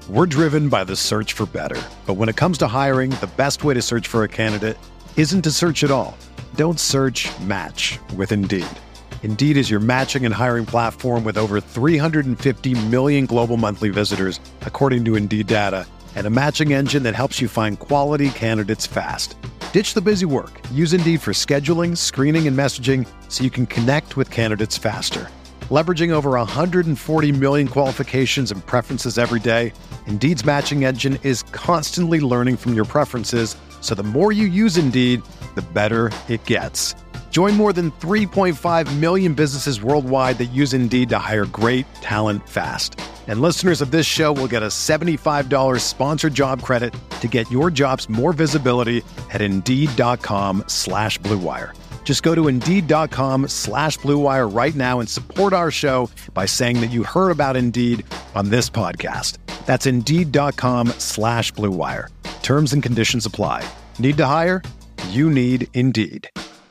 We're driven by the search for better. But when it comes to hiring, the best way to search for a candidate isn't to search at all. Don't search, match with Indeed. Indeed is your matching and hiring platform with over 350 million global monthly visitors, according to Indeed data, and a matching engine that helps you find quality candidates fast. Ditch the busy work. Use Indeed for scheduling, screening, and messaging so you can connect with candidates faster. Leveraging over 140 million qualifications and preferences every day, Indeed's matching engine is constantly learning from your preferences, so the more you use Indeed, the better it gets. Join more than 3.5 million businesses worldwide that use Indeed to hire great talent fast. And listeners of this show will get a $75 sponsored job credit to get your jobs more visibility at Indeed.com/Blue Wire. Just go to Indeed.com/Blue Wire right now and support our show by saying that you heard about Indeed on this podcast. That's Indeed.com/Blue Wire. Terms and conditions apply. Need to hire? You need Indeed.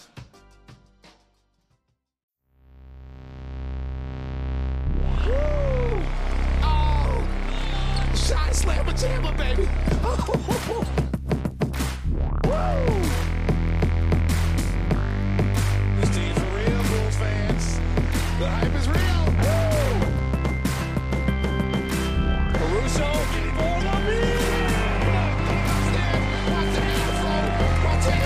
Shot slammer jammer, baby. This team's for real, Bulls fans. The hype is real. Caruso, ball on me. Watch the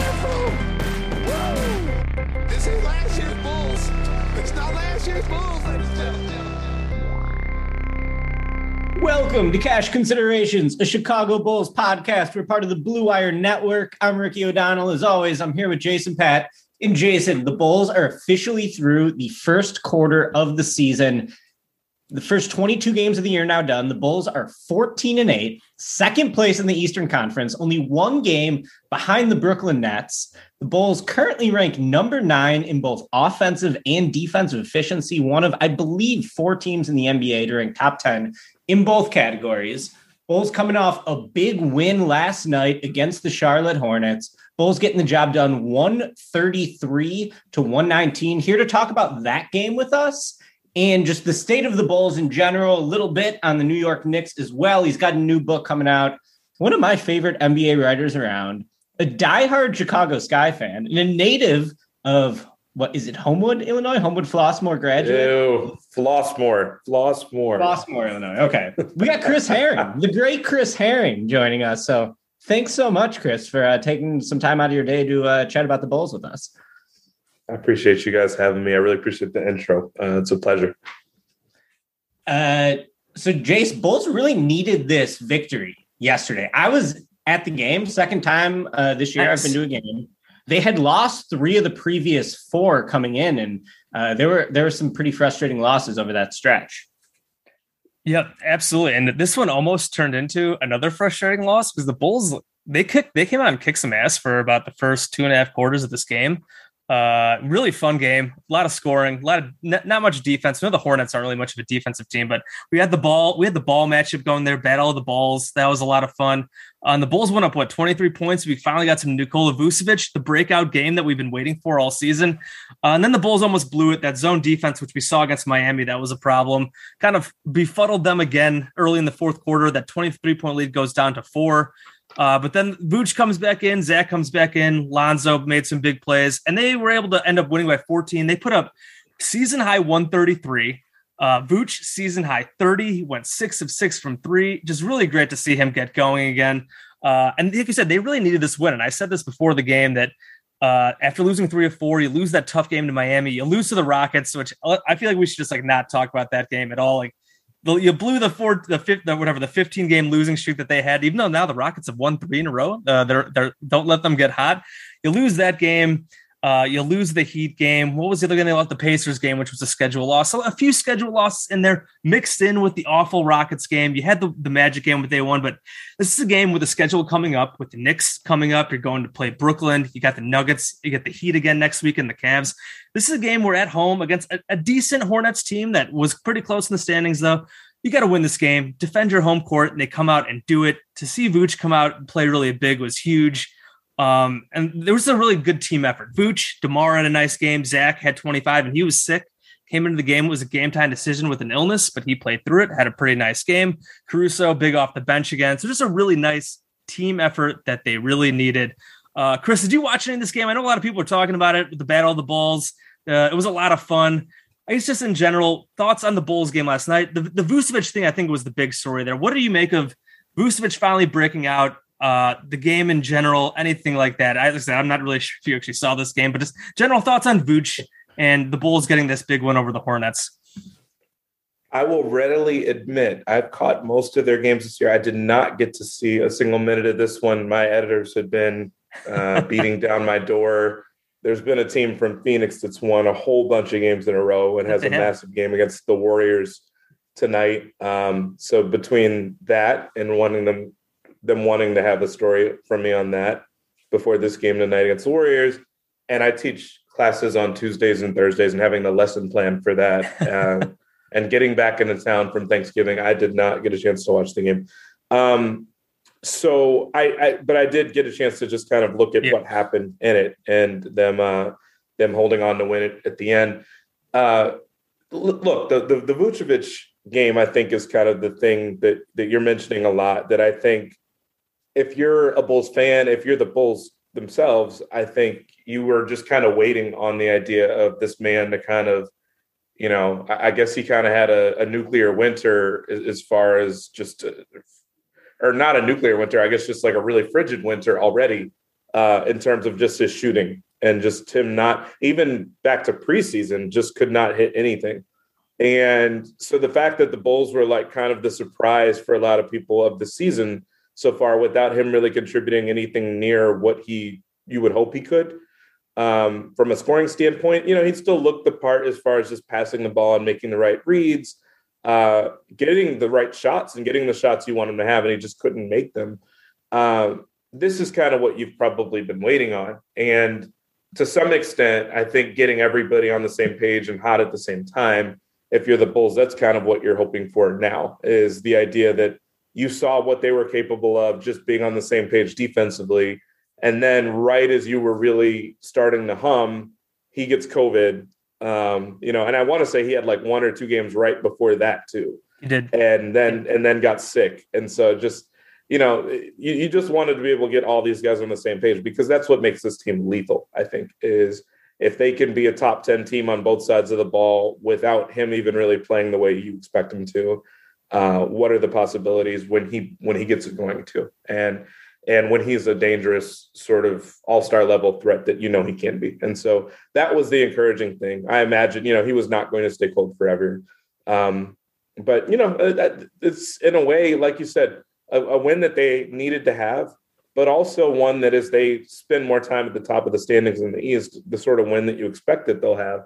afro. This is last year's Bulls. It's not last year's Bulls, ladies and gentlemen. Welcome to Cash Considerations, a Chicago Bulls podcast. We're part of the Blue Wire Network. I'm Ricky O'Donnell. As always, I'm here with Jason Patt. And Jason, the Bulls are officially through the first quarter of the season. The first 22 games of the year now done. The Bulls are 14-8, second place in the Eastern Conference, only one game behind the Brooklyn Nets. The Bulls currently rank number 9 in both offensive and defensive efficiency, one of, I believe, 4 teams in the NBA to rank top 10 in both categories. Bulls coming off a big win last night against the Charlotte Hornets. Bulls getting the job done 133-119. Here to talk about that game with us and just the state of the Bulls in general, a little bit on the New York Knicks as well. He's got a new book coming out. One of my favorite NBA writers around, a diehard Chicago Sky fan, and a native of, what is it, Homewood, Illinois? Homewood Flossmoor graduate? Ew, Flossmoor, Illinois. Okay. We got Chris Herring, the great Chris Herring, joining us. So thanks so much, Chris, for taking some time out of your day to chat about the Bulls with us. I appreciate you guys having me. I really appreciate the intro. It's a pleasure. So, Jace, Bulls really needed this victory yesterday. I was at the game, second time this year I've been to a game. They had lost 3 of the previous 4 coming in, and there were some pretty frustrating losses over that stretch. Yep, absolutely. And this one almost turned into another frustrating loss because the Bulls, they came out and kicked some ass for about the first 2.5 quarters of this game. Really fun game, a lot of scoring, not much defense. I know the Hornets aren't really much of a defensive team, but we had the ball matchup going there, battle of the balls. That was a lot of fun. The Bulls went up 23 points. We finally got some Nikola Vucevic, the breakout game that we've been waiting for all season. And then the Bulls almost blew it. That zone defense, which we saw against Miami, that was a problem. Kind of befuddled them again early in the fourth quarter. That 23-point lead goes down to 4. But then Vooch comes back in, Zach comes back in, Lonzo made some big plays, and they were able to end up winning by 14. They put up season high 133. Vooch season high 30. He went 6 of 6 from 3. Just really great to see him get going again. And like you said, they really needed this win. And I said this before the game that after losing 3 of 4, you lose that tough game to Miami, you lose to the Rockets, which I feel like we should just not talk about that game at all. Like, you blew the 15 game losing streak that they had, even though now the Rockets have won 3 in a row. Don't let them get hot. You lose that game. You lose the Heat game. What was the other game? They lost the Pacers game, which was a schedule loss. So a few schedule losses in there mixed in with the awful Rockets game. You had the Magic game, but they won. But this is a game with the schedule coming up, with the Knicks coming up. You're going to play Brooklyn. You got the Nuggets. You get the Heat again next week and the Cavs. This is a game we're at home against a decent Hornets team that was pretty close in the standings, though. You got to win this game, defend your home court, and they come out and do it. To see Vooch come out and play really big was huge. And there was a really good team effort. Vooch, DeMar had a nice game. Zach had 25, and he was sick. came into the game. It was a game time decision with an illness, but he played through it, had a pretty nice game. Caruso, big off the bench again. So just a really nice team effort that they really needed. Chris, did you watch any of this game? I know a lot of people were talking about it, the Battle of the Bulls. It was a lot of fun. I guess just in general, thoughts on the Bulls game last night. The Vucevic thing, I think, was the big story there. What do you make of Vucevic finally breaking out, the game in general, anything like that? I'm not really sure if you actually saw this game, but just general thoughts on Vooch and the Bulls getting this big win over the Hornets. I will readily admit I've caught most of their games this year. I did not get to see a single minute of this one. My editors had been beating down my door. There's been a team from Phoenix that's won a whole bunch of games in a row and has a massive game against the Warriors tonight. So between that and wanting them wanting to have a story from me on that before this game tonight against the Warriors, and I teach classes on Tuesdays and Thursdays and having the lesson plan for that and getting back into town from Thanksgiving, I did not get a chance to watch the game. But I did get a chance to just kind of look at what happened in it and them holding on to win it at the end. Look, the Vucevic game, I think, is kind of the thing that you're mentioning a lot, that I think if you're a Bulls fan, if you're the Bulls themselves, I think you were just kind of waiting on the idea of this man to kind of, I guess he kind of had a nuclear winter as far as just or not a nuclear winter, I guess just like a really frigid winter already in terms of just his shooting and just him not even back to preseason, just could not hit anything. And so the fact that the Bulls were like kind of the surprise for a lot of people of the season so far without him really contributing anything near what you would hope he could. From a scoring standpoint, he still looked the part as far as just passing the ball and making the right reads, getting the right shots and getting the shots you want him to have, and he just couldn't make them. This is kind of what you've probably been waiting on. And to some extent, I think getting everybody on the same page and hot at the same time, if you're the Bulls, that's kind of what you're hoping for now, is the idea that you saw what they were capable of just being on the same page defensively. And then right as you were really starting to hum, he gets COVID. And I want to say he had like 1 or 2 games right before that too. He did. And then got sick. And so just, you just wanted to be able to get all these guys on the same page, because that's what makes this team lethal, I think, is if they can be a top 10 team on both sides of the ball without him even really playing the way you expect him to, what are the possibilities when he gets it going to? And when he's a dangerous sort of all-star level threat that he can be. And so that was the encouraging thing. I imagine, he was not going to stay cold forever. But it's in a way, like you said, a win that they needed to have, but also one that as they spend more time at the top of the standings in the East, the sort of win that you expect that they'll have.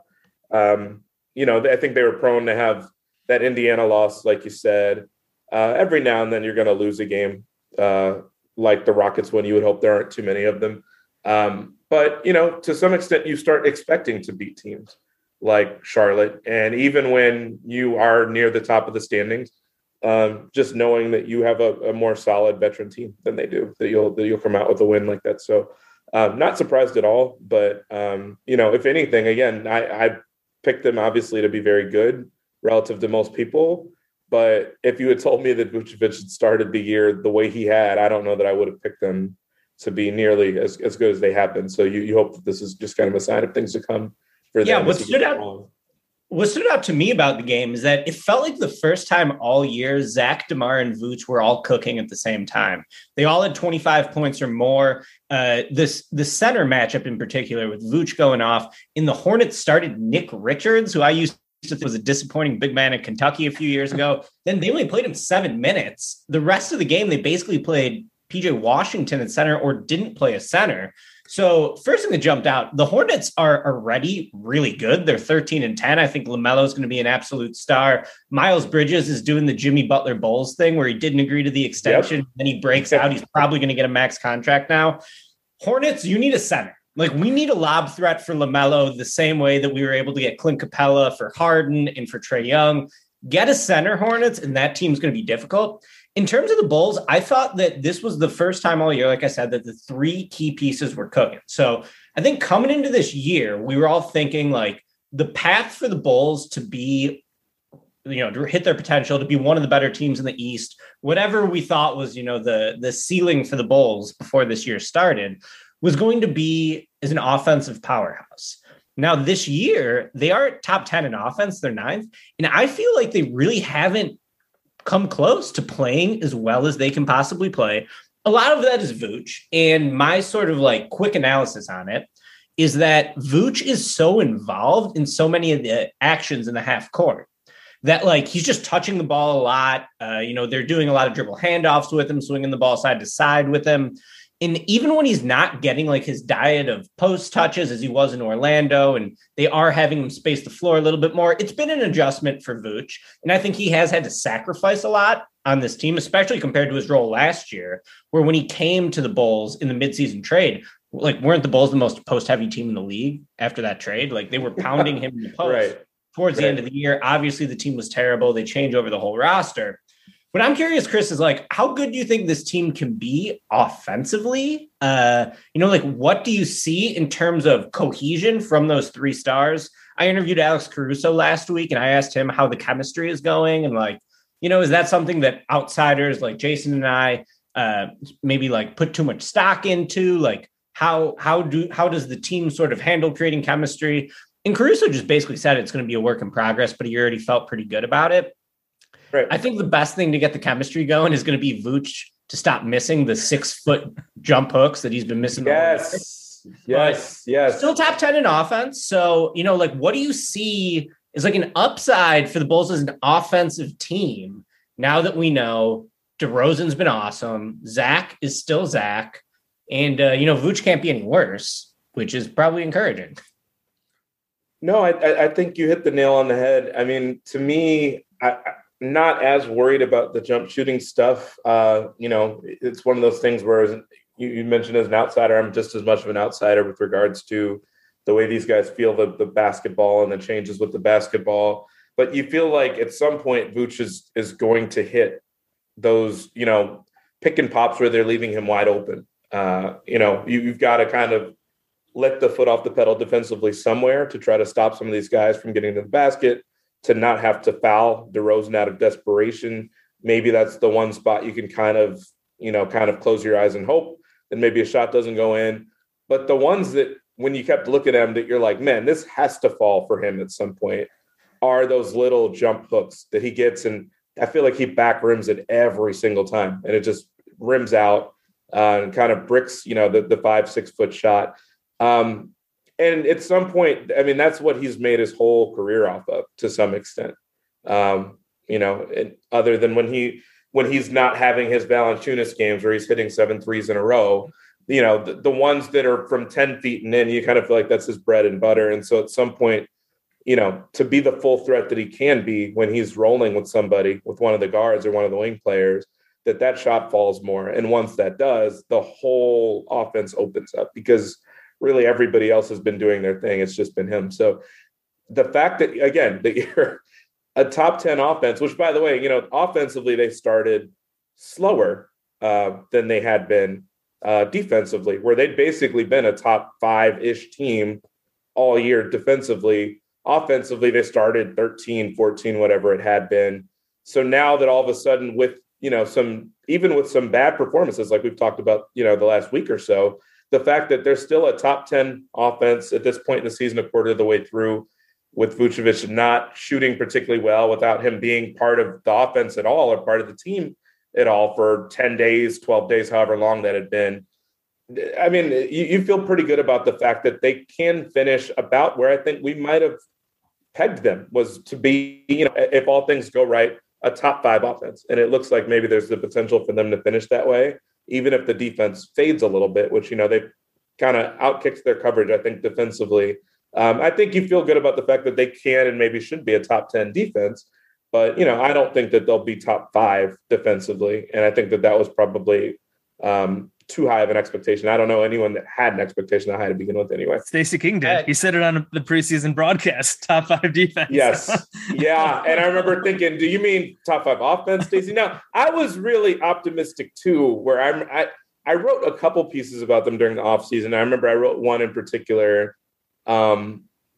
I think they were prone to have that Indiana loss, like you said. Every now and then you're going to lose a game, like the Rockets, when you would hope there aren't too many of them. But to some extent, you start expecting to beat teams like Charlotte. And even when you are near the top of the standings, just knowing that you have a more solid veteran team than they do, that you'll come out with a win like that. So not surprised at all. But, if anything, again, I picked them obviously to be very good relative to most people. But if you had told me that Vucevic had started the year the way he had, I don't know that I would have picked them to be nearly as good as they have been. So you hope that this is just kind of a sign of things to come for them. Yeah, what stood out to me about the game is that it felt like the first time all year, Zach, DeMar, and Vooch were all cooking at the same time. They all had 25 points or more. The center matchup in particular, with Vooch going off. In the Hornets started Nick Richards, who I used to was a disappointing big man in Kentucky a few years ago. Then they only played him 7 minutes. The rest of the game, they basically played PJ Washington at center or didn't play a center. So first thing that jumped out, the Hornets are already really good. They're 13-10. I think LaMelo is going to be an absolute star. Miles Bridges is doing the Jimmy Butler Bulls thing where he didn't agree to the extension. Yep. Then he breaks out. He's probably going to get a max contract now. Hornets, you need a center. Like, we need a lob threat for LaMelo the same way that we were able to get Clint Capella for Harden and for Trae Young. Get a center, Hornets, and that team's going to be difficult. In terms of the Bulls, I thought that this was the first time all year, like I said, that the 3 key pieces were cooking. So I think coming into this year, we were all thinking like the path for the Bulls to be, to hit their potential, to be one of the better teams in the East, whatever we thought was, the ceiling for the Bulls before this year started, was going to be as an offensive powerhouse. Now, this year, they are top 10 in offense. They're 9th. And I feel like they really haven't come close to playing as well as they can possibly play. A lot of that is Vooch. And my sort of like quick analysis on it is that Vooch is so involved in so many of the actions in the half court that like he's just touching the ball a lot. They're doing a lot of dribble handoffs with him, swinging the ball side to side with him. And even when he's not getting like his diet of post touches as he was in Orlando, and they are having him space the floor a little bit more, it's been an adjustment for Vooch. And I think he has had to sacrifice a lot on this team, especially compared to his role last year, where when he came to the Bulls in the midseason trade, like weren't the Bulls the most post heavy team in the league after that trade? Like they were pounding him in the post towards the end of the year. Obviously the team was terrible. They changed over the whole roster. But I'm curious, Chris, is like, how good do you think this team can be offensively? What do you see in terms of cohesion from those 3 stars? I interviewed Alex Caruso last week and I asked him how the chemistry is going. And like, is that something that outsiders like Jason and I maybe like put too much stock into? Like how does the team sort of handle creating chemistry? And Caruso just basically said it's going to be a work in progress, but he already felt pretty good about it. Right. I think the best thing to get the chemistry going is going to be Vooch to stop missing the 6-foot jump hooks that he's been missing. Yes. Still top 10 in offense. So, what do you see is like an upside for the Bulls as an offensive team now that we know DeRozan's been awesome, Zach is still Zach, and, Vooch can't be any worse, which is probably encouraging. No, I think you hit the nail on the head. I mean, to me, not as worried about the jump shooting stuff. It's one of those things where you mentioned as an outsider, I'm just as much of an outsider with regards to the way these guys feel the basketball and the changes with the basketball. But you feel like at some point Vooch is going to hit those, pick and pops where they're leaving him wide open. You've got to kind of let the foot off the pedal defensively somewhere to try to stop some of these guys from getting to the basket, to not have to foul DeRozan out of desperation. Maybe that's the one spot you can kind of close your eyes and hope that maybe a shot doesn't go in. But the ones that when you kept looking at them that you're like, man, this has to fall for him at some point, are those little jump hooks that he gets. And I feel like he back rims it every single time. And it just rims out and kind of bricks, the 5-6 foot shot. And at some point, I mean, that's what he's made his whole career off of to some extent. And other than when he's not having his Valanciunas games where he's hitting 7 threes in a row, the ones that are from 10 feet and in, you kind of feel like that's his bread and butter. And so at some point, to be the full threat that he can be when he's rolling with somebody, with one of the guards or one of the wing players, that shot falls more. And once that does, the whole offense opens up because really everybody else has been doing their thing. It's just been him. So the fact that, again, that you're a top 10 offense, which by the way, offensively, they started slower than they had been defensively, where they'd basically been a top 5-ish team all year defensively. Offensively, they started 13, 14, whatever it had been. So now that all of a sudden with, even with some bad performances, like we've talked about, the last week or so, the fact that they're still a top 10 offense at this point in the season, a quarter of the way through, with Vucevic not shooting particularly well, without him being part of the offense at all or part of the team at all for 10 days, 12 days, however long that had been. I mean, you feel pretty good about the fact that they can finish about where I think we might have pegged them, was to be, if all things go right, a top 5 offense. And it looks like maybe there's the potential for them to finish that way, even if the defense fades a little bit, which, they've kind of outkicks their coverage, I think, defensively. I think you feel good about the fact that they can and maybe should be a top 10 defense, but, I don't think that they'll be top 5 defensively. And I think that was probably too high of an expectation. I don't know anyone that had an expectation that high to begin with anyway. Stacey King did. He said it on the preseason broadcast, top 5 defense. Yes. Yeah. And I remember thinking, do you mean top 5 offense, Stacey? Now, I was really optimistic too, where I wrote a couple pieces about them during the offseason. I remember I wrote one in particular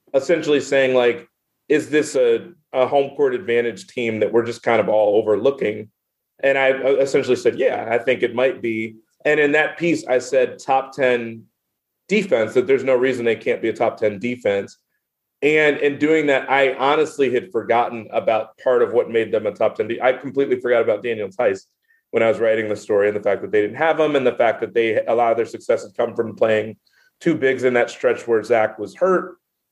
essentially saying, like, is this a home court advantage team that we're just kind of all overlooking? And I essentially said, yeah, I think it might be. And in that piece, I said top 10 defense, that there's no reason they can't be a top 10 defense. And in doing that, I honestly had forgotten about part of what made them a top 10. I completely forgot about Daniel Theis when I was writing the story, and the fact that they didn't have him, and the fact that a lot of their success had come from playing two bigs in that stretch where Zach was hurt.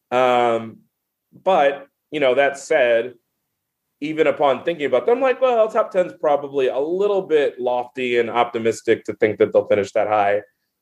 But, that said, even upon thinking about them, I'm like, well, top 10 is probably a little bit lofty and optimistic to think that they'll finish that high.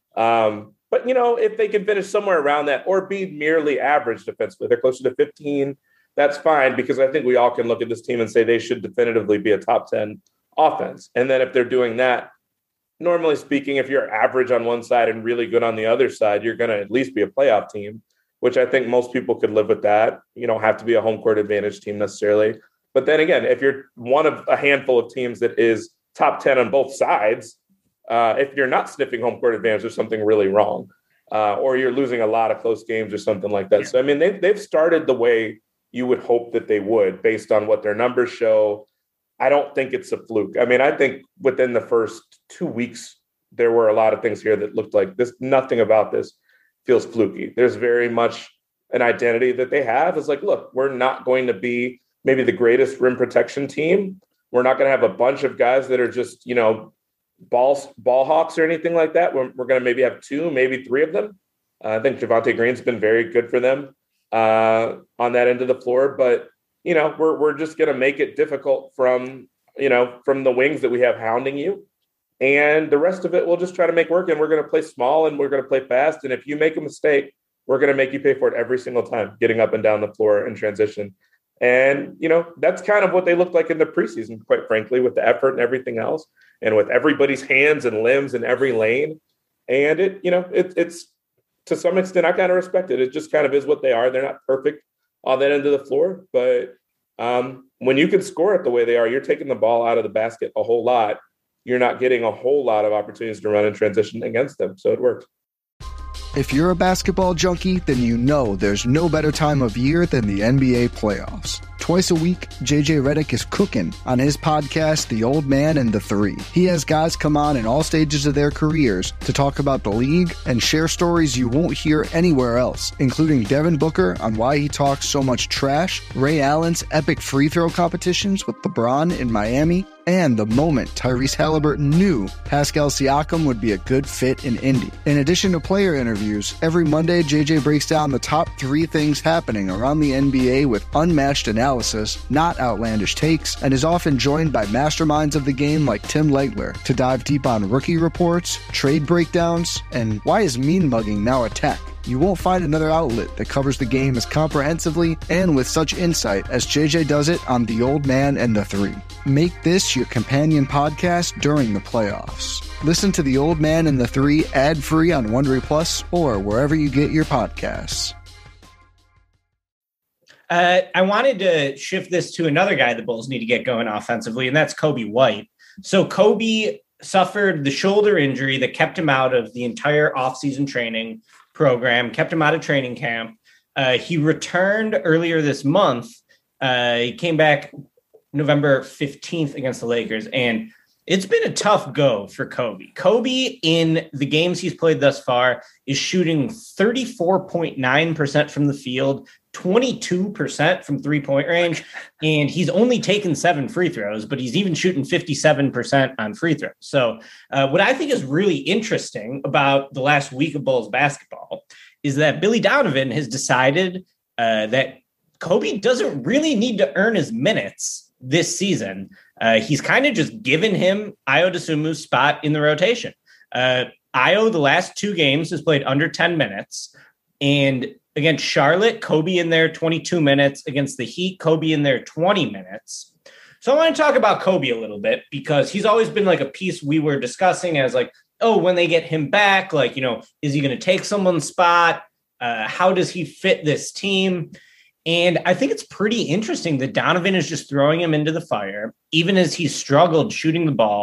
But, if they can finish somewhere around that or be merely average defensively, they're closer to 15, that's fine, because I think we all can look at this team and say they should definitively be a top 10 offense. And then if they're doing that, normally speaking, if you're average on one side and really good on the other side, you're going to at least be a playoff team, which I think most people could live with that. You don't have to be a home court advantage team necessarily. But then again, if you're one of a handful of teams that is top 10 on both sides, if you're not sniffing home court advantage, there's something really wrong, or you're losing a lot of close games or something like that. Yeah. So, I mean, they've started the way you would hope that they would based on what their numbers show. I don't think it's a fluke. I mean, I think within the first 2 weeks, there were a lot of things here that looked like this. Nothing about this feels fluky. There's very much an identity that they have. It's like, look, we're not going to be maybe the greatest rim protection team. We're not going to have a bunch of guys that are just, ball hawks or anything like that. We're going to maybe have 2, maybe 3 of them. I think Javonte Green's been very good for them on that end of the floor. But, we're just going to make it difficult from the wings that we have hounding you. And the rest of it, we'll just try to make work. And we're going to play small and we're going to play fast. And if you make a mistake, we're going to make you pay for it every single time, getting up and down the floor in transition. And, that's kind of what they looked like in the preseason, quite frankly, with the effort and everything else, and with everybody's hands and limbs in every lane. And it's to some extent, I kind of respect it. It just kind of is what they are. They're not perfect on that end of the floor, but when you can score it the way they are, you're taking the ball out of the basket a whole lot. You're not getting a whole lot of opportunities to run in transition against them. So it works. If you're a basketball junkie, then you know there's no better time of year than the NBA playoffs. Twice a week, JJ Redick is cooking on his podcast, The Old Man and the Three. He has guys come on in all stages of their careers to talk about the league and share stories you won't hear anywhere else, including Devin Booker on why he talks so much trash, Ray Allen's epic free throw competitions with LeBron in Miami, and the moment Tyrese Halliburton knew Pascal Siakam would be a good fit in Indy. In addition to player interviews, every Monday JJ breaks down the top 3 things happening around the NBA with unmatched analysis, not outlandish takes, and is often joined by masterminds of the game like Tim Legler to dive deep on rookie reports, trade breakdowns, and why is mean mugging now a tech? You won't find another outlet that covers the game as comprehensively and with such insight as JJ does it on The Old Man and the Three. Make this your companion podcast during the playoffs. Listen to The Old Man and the Three ad-free on Wondery Plus or wherever you get your podcasts. I wanted to shift this to another guy the Bulls need to get going offensively, and that's Coby White. So Coby suffered the shoulder injury that kept him out of the entire offseason training program, kept him out of training camp. He returned earlier this month. He came back November 15th against the Lakers, and it's been a tough go for Coby. Coby, in the games he's played thus far, is shooting 34.9% from the field, 22% from three-point range, and he's only taken 7 free throws, but he's even shooting 57% on free throws. So what I think is really interesting about the last week of Bulls basketball is that Billy Donovan has decided that Coby doesn't really need to earn his minutes this season. He's kind of just given him Ayo Dosunmu's spot in the rotation. Ayo, the last 2 games, has played under 10 minutes, and against Charlotte, Coby in there 22 minutes. Against the Heat, Coby in there 20 minutes. So I want to talk about Coby a little bit because he's always been like a piece we were discussing as like, oh, when they get him back, like, is he going to take someone's spot? How does he fit this team? And I think it's pretty interesting that Donovan is just throwing him into the fire, even as he's struggled shooting the ball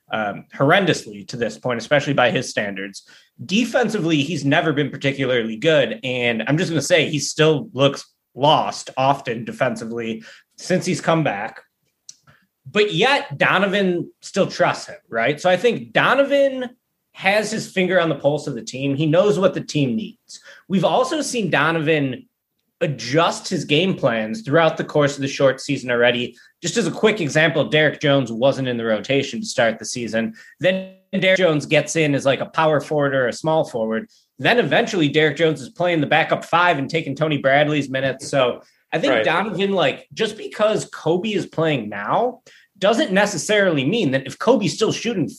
horrendously to this point, especially by his standards. Defensively, he's never been particularly good. And I'm just going to say he still looks lost often defensively since he's come back. But yet Donovan still trusts him, right? So I think Donovan has his finger on the pulse of the team. He knows what the team needs. We've also seen Donovan adjust his game plans throughout the course of the short season already. Just as a quick example, Derek Jones wasn't in the rotation to start the season. Then Derek Jones gets in as like a power forward or a small forward. Then eventually Derek Jones is playing the backup five and taking Tony Bradley's minutes. So I think Donovan, like, just because Kobe is playing now doesn't necessarily mean that if Kobe's still shooting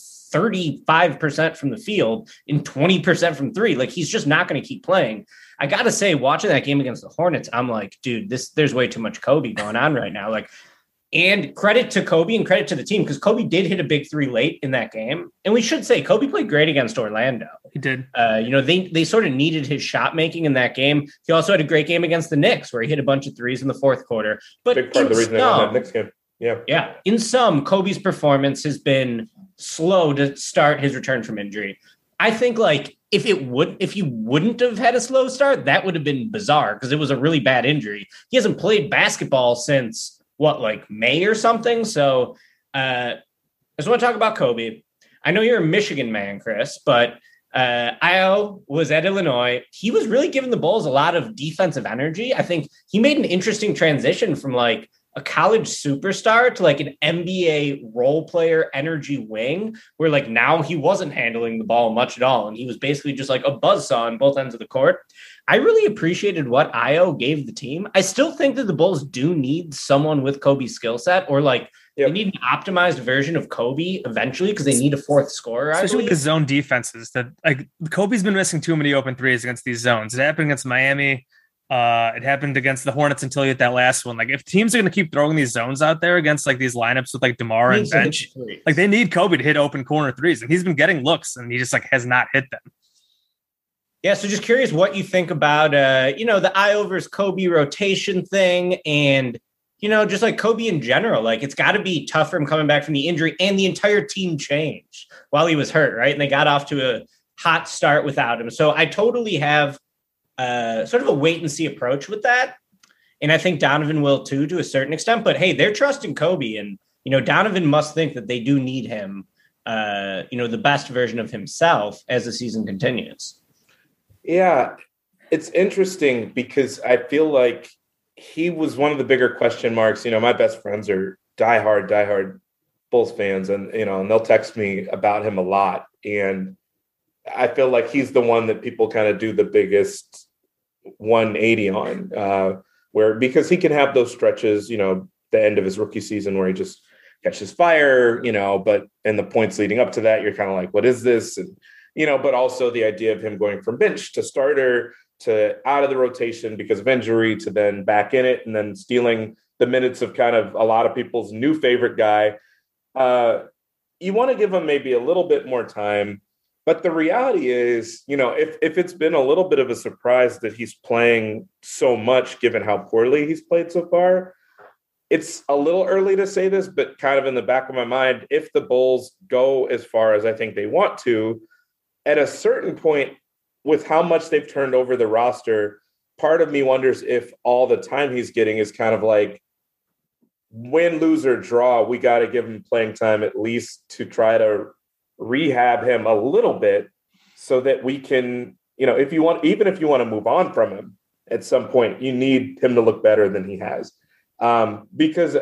35% from the field and 20% from three, like, he's just not going to keep playing. I got to say, watching that game against the Hornets, I'm like, dude, there's way too much Kobe going on right now. Like, and credit to Kobe and credit to the team, because Kobe did hit a big three late in that game. And we should say Kobe played great against Orlando. He did. They sort of needed his shot making in that game. He also had a great game against the Knicks where he hit a bunch of threes in the fourth quarter. But big part of the reason they won that Knicks game. Yeah. In sum, Kobe's performance has been slow to start his return from injury. I think, like, if you wouldn't have had a slow start, that would have been bizarre because it was a really bad injury. He hasn't played basketball since May or something. So I just want to talk about Kobe. I know you're a Michigan man, Chris, but Io was at Illinois. He was really giving the Bulls a lot of defensive energy. I think he made an interesting transition from like a college superstar to like an NBA role player energy wing, where like now he wasn't handling the ball much at all. And he was basically just like a buzzsaw on both ends of the court. I really appreciated what Io gave the team. I still think that the Bulls do need someone with Kobe's skill set, or like they need an optimized version of Kobe eventually because they need a fourth scorer. Especially with the zone defenses that like Kobe's been missing too many open threes against these zones. It happened against Miami. It happened against the Hornets until you hit that last one. Like if teams are going to keep throwing these zones out there against like these lineups with like DeMar and bench, like they need Kobe to hit open corner threes, and he's been getting looks and he just like has not hit them. Yeah. So just curious what you think about, the Io versus Kobe rotation thing and, just like Kobe in general. Like it's got to be tough for him coming back from the injury, and the entire team changed while he was hurt. Right. And they got off to a hot start without him. So I totally have sort of a wait and see approach with that. And I think Donovan will too, to a certain extent, but hey, they're trusting Kobe, and, Donovan must think that they do need him, the best version of himself as the season continues. Yeah. It's interesting because I feel like he was one of the bigger question marks. My best friends are diehard Bulls fans, and, and they'll text me about him a lot. And I feel like he's the one that people kind of do the biggest 180 on, because he can have those stretches, the end of his rookie season where he just catches fire, but in the points leading up to that, you're kind of like, what is this? And, but also the idea of him going from bench to starter to out of the rotation because of injury to then back in it and then stealing the minutes of kind of a lot of people's new favorite guy. You want to give him maybe a little bit more time. But the reality is, if it's been a little bit of a surprise that he's playing so much, given how poorly he's played so far, it's a little early to say this, but kind of in the back of my mind, if the Bulls go as far as I think they want to, at a certain point, with how much they've turned over the roster, part of me wonders if all the time he's getting is kind of like win, lose, or draw. We got to give him playing time at least to try to rehab him a little bit so that we can, if you want to move on from him at some point, you need him to look better than he has. Because,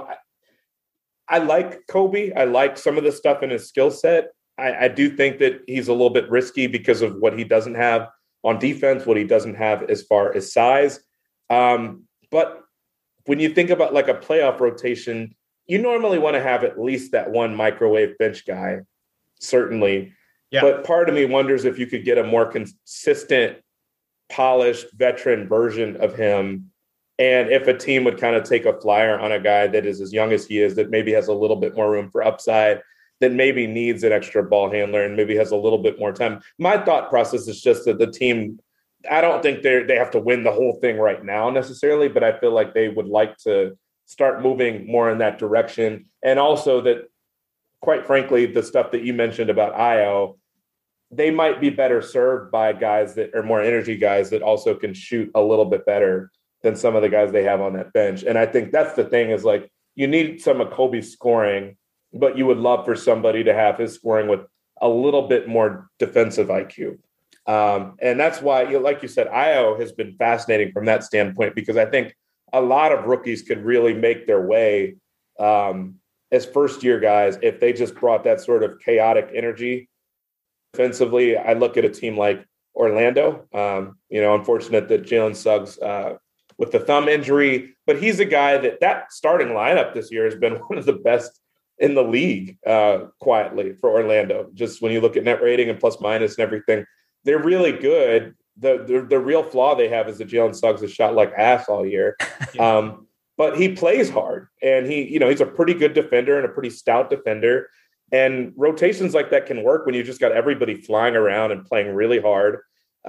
I like Kobe. I like some of the stuff in his skill set. I do think that he's a little bit risky because of what he doesn't have on defense, what he doesn't have as far as size. But when you think about like a playoff rotation, you normally want to have at least that one microwave bench guy. Certainly. Yeah. But part of me wonders if you could get a more consistent, polished veteran version of him. And if a team would kind of take a flyer on a guy that is as young as he is, that maybe has a little bit more room for upside, that maybe needs an extra ball handler and maybe has a little bit more time. My thought process is just that the team, I don't think they have to win the whole thing right now necessarily, but I feel like they would like to start moving more in that direction. And also that quite frankly, the stuff that you mentioned about Ayo, they might be better served by guys that are more energy guys that also can shoot a little bit better than some of the guys they have on that bench. And I think that's the thing is like, you need some of Kobe's scoring, but you would love for somebody to have his scoring with a little bit more defensive IQ. And that's why, like you said, Ayo has been fascinating from that standpoint, because I think a lot of rookies could really make their way as first-year guys if they just brought that sort of chaotic energy. Defensively, I look at a team like Orlando. Unfortunate that Jalen Suggs with the thumb injury, but he's a guy that starting lineup this year has been one of the best in the league quietly for Orlando. Just when you look at net rating and plus minus and everything, they're really good. The real flaw they have is that Jalen Suggs has shot like ass all year. But he plays hard, and he's a pretty good defender and a pretty stout defender. And rotations like that can work when you just got everybody flying around and playing really hard.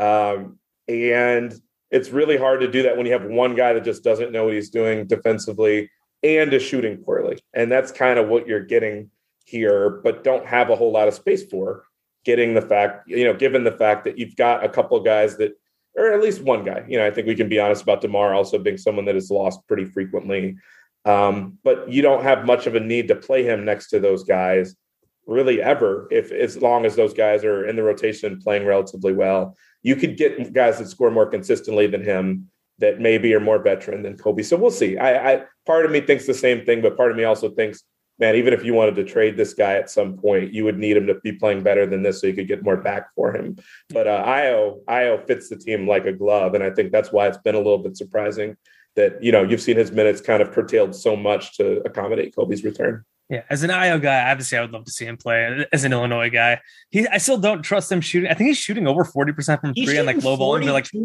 And it's really hard to do that when you have one guy that just doesn't know what he's doing defensively and is shooting poorly. And that's kind of what you're getting here, but don't have a whole lot of space for, given the fact that you've got a couple of guys that, or at least one guy, I think we can be honest about DeMar also being someone that is lost pretty frequently. But you don't have much of a need to play him next to those guys really ever, as long as those guys are in the rotation playing relatively well. You could get guys that score more consistently than him that maybe are more veteran than Kobe. So we'll see. I part of me thinks the same thing, but part of me also thinks, man, even if you wanted to trade this guy at some point, you would need him to be playing better than this so you could get more back for him. But Ayo fits the team like a glove, and I think that's why it's been a little bit surprising that, you've seen his minutes kind of curtailed so much to accommodate Kobe's return. Yeah, as an Ayo guy, obviously I would love to see him play. As an Illinois guy, I still don't trust him shooting. I think he's shooting over 40% from three on like low ball.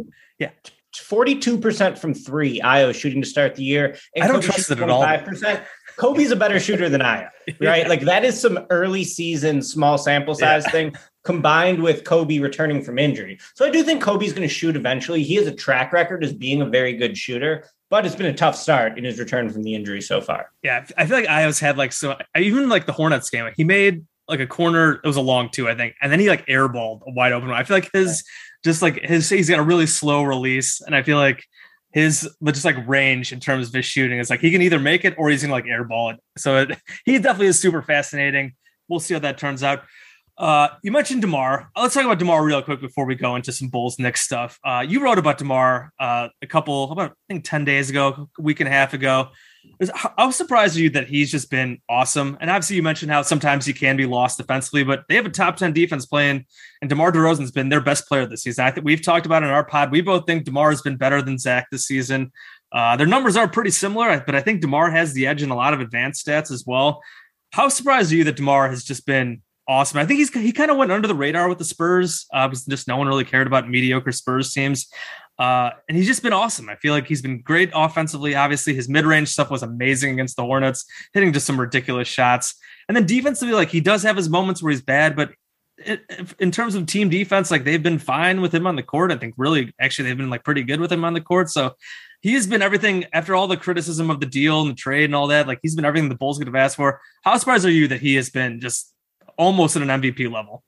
42% from three. Ayo shooting to start the year. And I don't trust it at all. Kobe's a better shooter than Ayo, right? Like that is some early season, small sample size thing combined with Kobe returning from injury. So I do think Kobe's going to shoot eventually. He has a track record as being a very good shooter, but it's been a tough start in his return from the injury so far. Yeah, I feel like Ayo's had even like the Hornets game, he made like a corner. It was a long two, I think, and then he like airballed a wide open one. I feel like he's got a really slow release, and I feel like his just like range in terms of his shooting is like he can either make it or he's gonna like airball it. So he definitely is super fascinating. We'll see how that turns out. You mentioned DeMar. Let's talk about DeMar real quick before we go into some Bulls Knicks stuff. You wrote about DeMar I think 10 days ago, a week and a half ago. I was surprised with you that he's just been awesome. And obviously you mentioned how sometimes he can be lost defensively, but they have a top 10 defense playing, and DeMar DeRozan's been their best player this season. I think we've talked about it in our pod. We both think DeMar has been better than Zach this season. Their numbers are pretty similar, but I think DeMar has the edge in a lot of advanced stats as well. How surprised are you that DeMar has just been awesome? I think he kind of went under the radar with the Spurs because just no one really cared about mediocre Spurs teams. And he's just been awesome. I feel like he's been great offensively. Obviously, his mid-range stuff was amazing against the Hornets, hitting just some ridiculous shots. And then defensively, like he does have his moments where he's bad, but in terms of team defense, like they've been fine with him on the court. I think really, actually, they've been like pretty good with him on the court. So he has been everything after all the criticism of the deal and the trade and all that. Like he's been everything the Bulls could have asked for. How surprised are you that he has been just almost at an MVP level?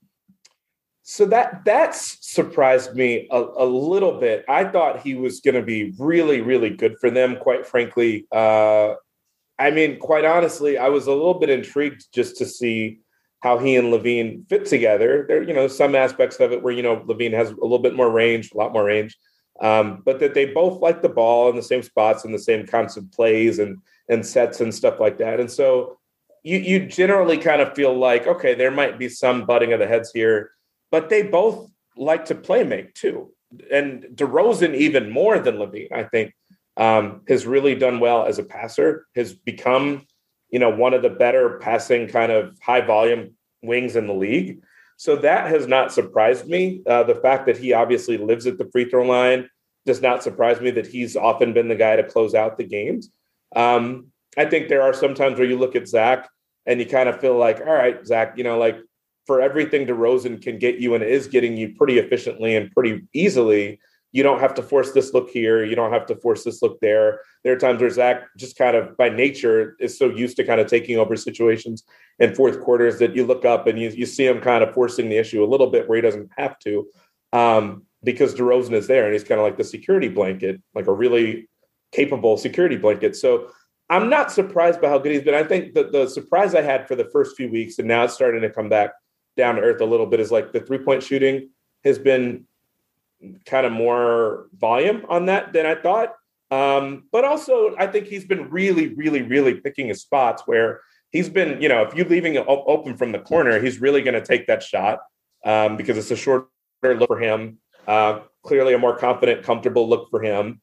So that's surprised me a little bit. I thought he was going to be really, really good for them, quite frankly. Quite honestly, I was a little bit intrigued just to see how he and LaVine fit together. There, some aspects of it where, LaVine has a little bit more range, a lot more range, but that they both like the ball in the same spots and the same kinds of plays and sets and stuff like that. And so you generally kind of feel like, okay, there might be some butting of the heads here, but they both like to play make too. And DeRozan, even more than LaVine, I think, has really done well as a passer, has become, one of the better passing kind of high volume wings in the league. So that has not surprised me. The fact that he obviously lives at the free throw line does not surprise me, that he's often been the guy to close out the games. I think there are some times where you look at Zach and you kind of feel like, all right, Zach, for everything DeRozan can get you and is getting you pretty efficiently and pretty easily, you don't have to force this look here. You don't have to force this look there. There are times where Zach just kind of by nature is so used to kind of taking over situations in fourth quarters that you look up and you see him kind of forcing the issue a little bit where he doesn't have to, because DeRozan is there and he's kind of like the security blanket, like a really capable security blanket. So I'm not surprised by how good he's been. I think that the surprise I had for the first few weeks, and now it's starting to come back down to earth a little bit, is like the 3-point shooting has been kind of more volume on that than I thought. But also I think he's been really, really, really picking his spots where he's been, if you're leaving it open from the corner, he's really going to take that shot because it's a shorter look for him. Clearly a more confident, comfortable look for him.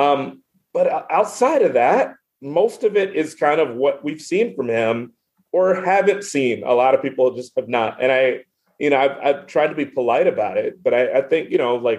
But outside of that, most of it is kind of what we've seen from him or haven't seen. A lot of people just have not. And I've tried to be polite about it, but I think,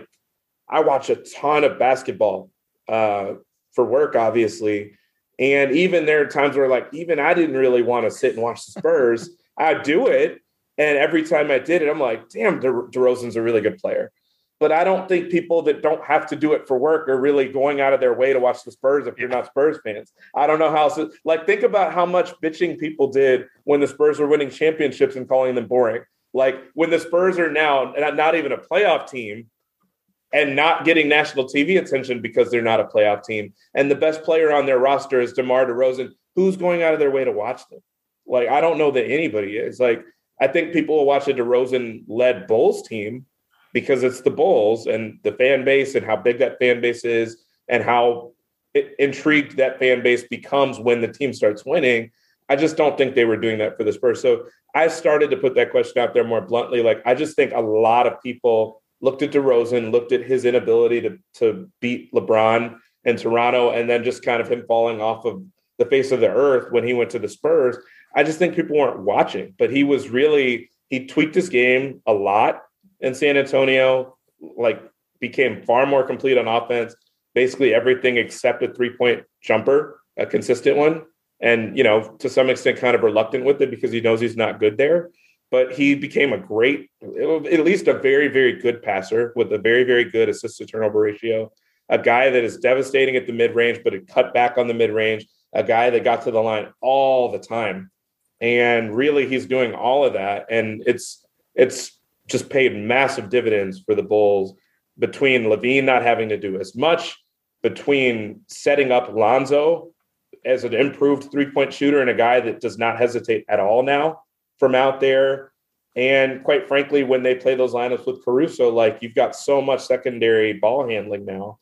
I watch a ton of basketball for work, obviously. And even there are times where even I didn't really want to sit and watch the Spurs. I'd do it. And every time I did it, I'm like, damn, DeRozan's a really good player. But I don't think people that don't have to do it for work are really going out of their way to watch the Spurs if you're not Spurs fans. I don't know how else. Think about how much bitching people did when the Spurs were winning championships and calling them boring. Like when the Spurs are now not even a playoff team and not getting national TV attention because they're not a playoff team. And the best player on their roster is DeMar DeRozan. Who's going out of their way to watch them? I don't know that anybody is. I think people will watch a DeRozan-led Bulls team because it's the Bulls and the fan base and how big that fan base is and how intrigued that fan base becomes when the team starts winning. I just don't think they were doing that for the Spurs. So I started to put that question out there more bluntly. I just think a lot of people looked at DeRozan, looked at his inability to beat LeBron in Toronto, and then just kind of him falling off of the face of the earth when he went to the Spurs. I just think people weren't watching, but he tweaked his game a lot in San Antonio, became far more complete on offense, basically everything except a 3-point jumper, a consistent one. And, to some extent kind of reluctant with it because he knows he's not good there. But he became at least a very, very good passer with a very, very good assist to turnover ratio, a guy that is devastating at the mid-range, but it cut back on the mid-range, a guy that got to the line all the time. And really he's doing all of that. And it's just paid massive dividends for the Bulls between LaVine not having to do as much, between setting up Lonzo as an improved 3-point shooter and a guy that does not hesitate at all now from out there. And quite frankly, when they play those lineups with Caruso, you've got so much secondary ball handling now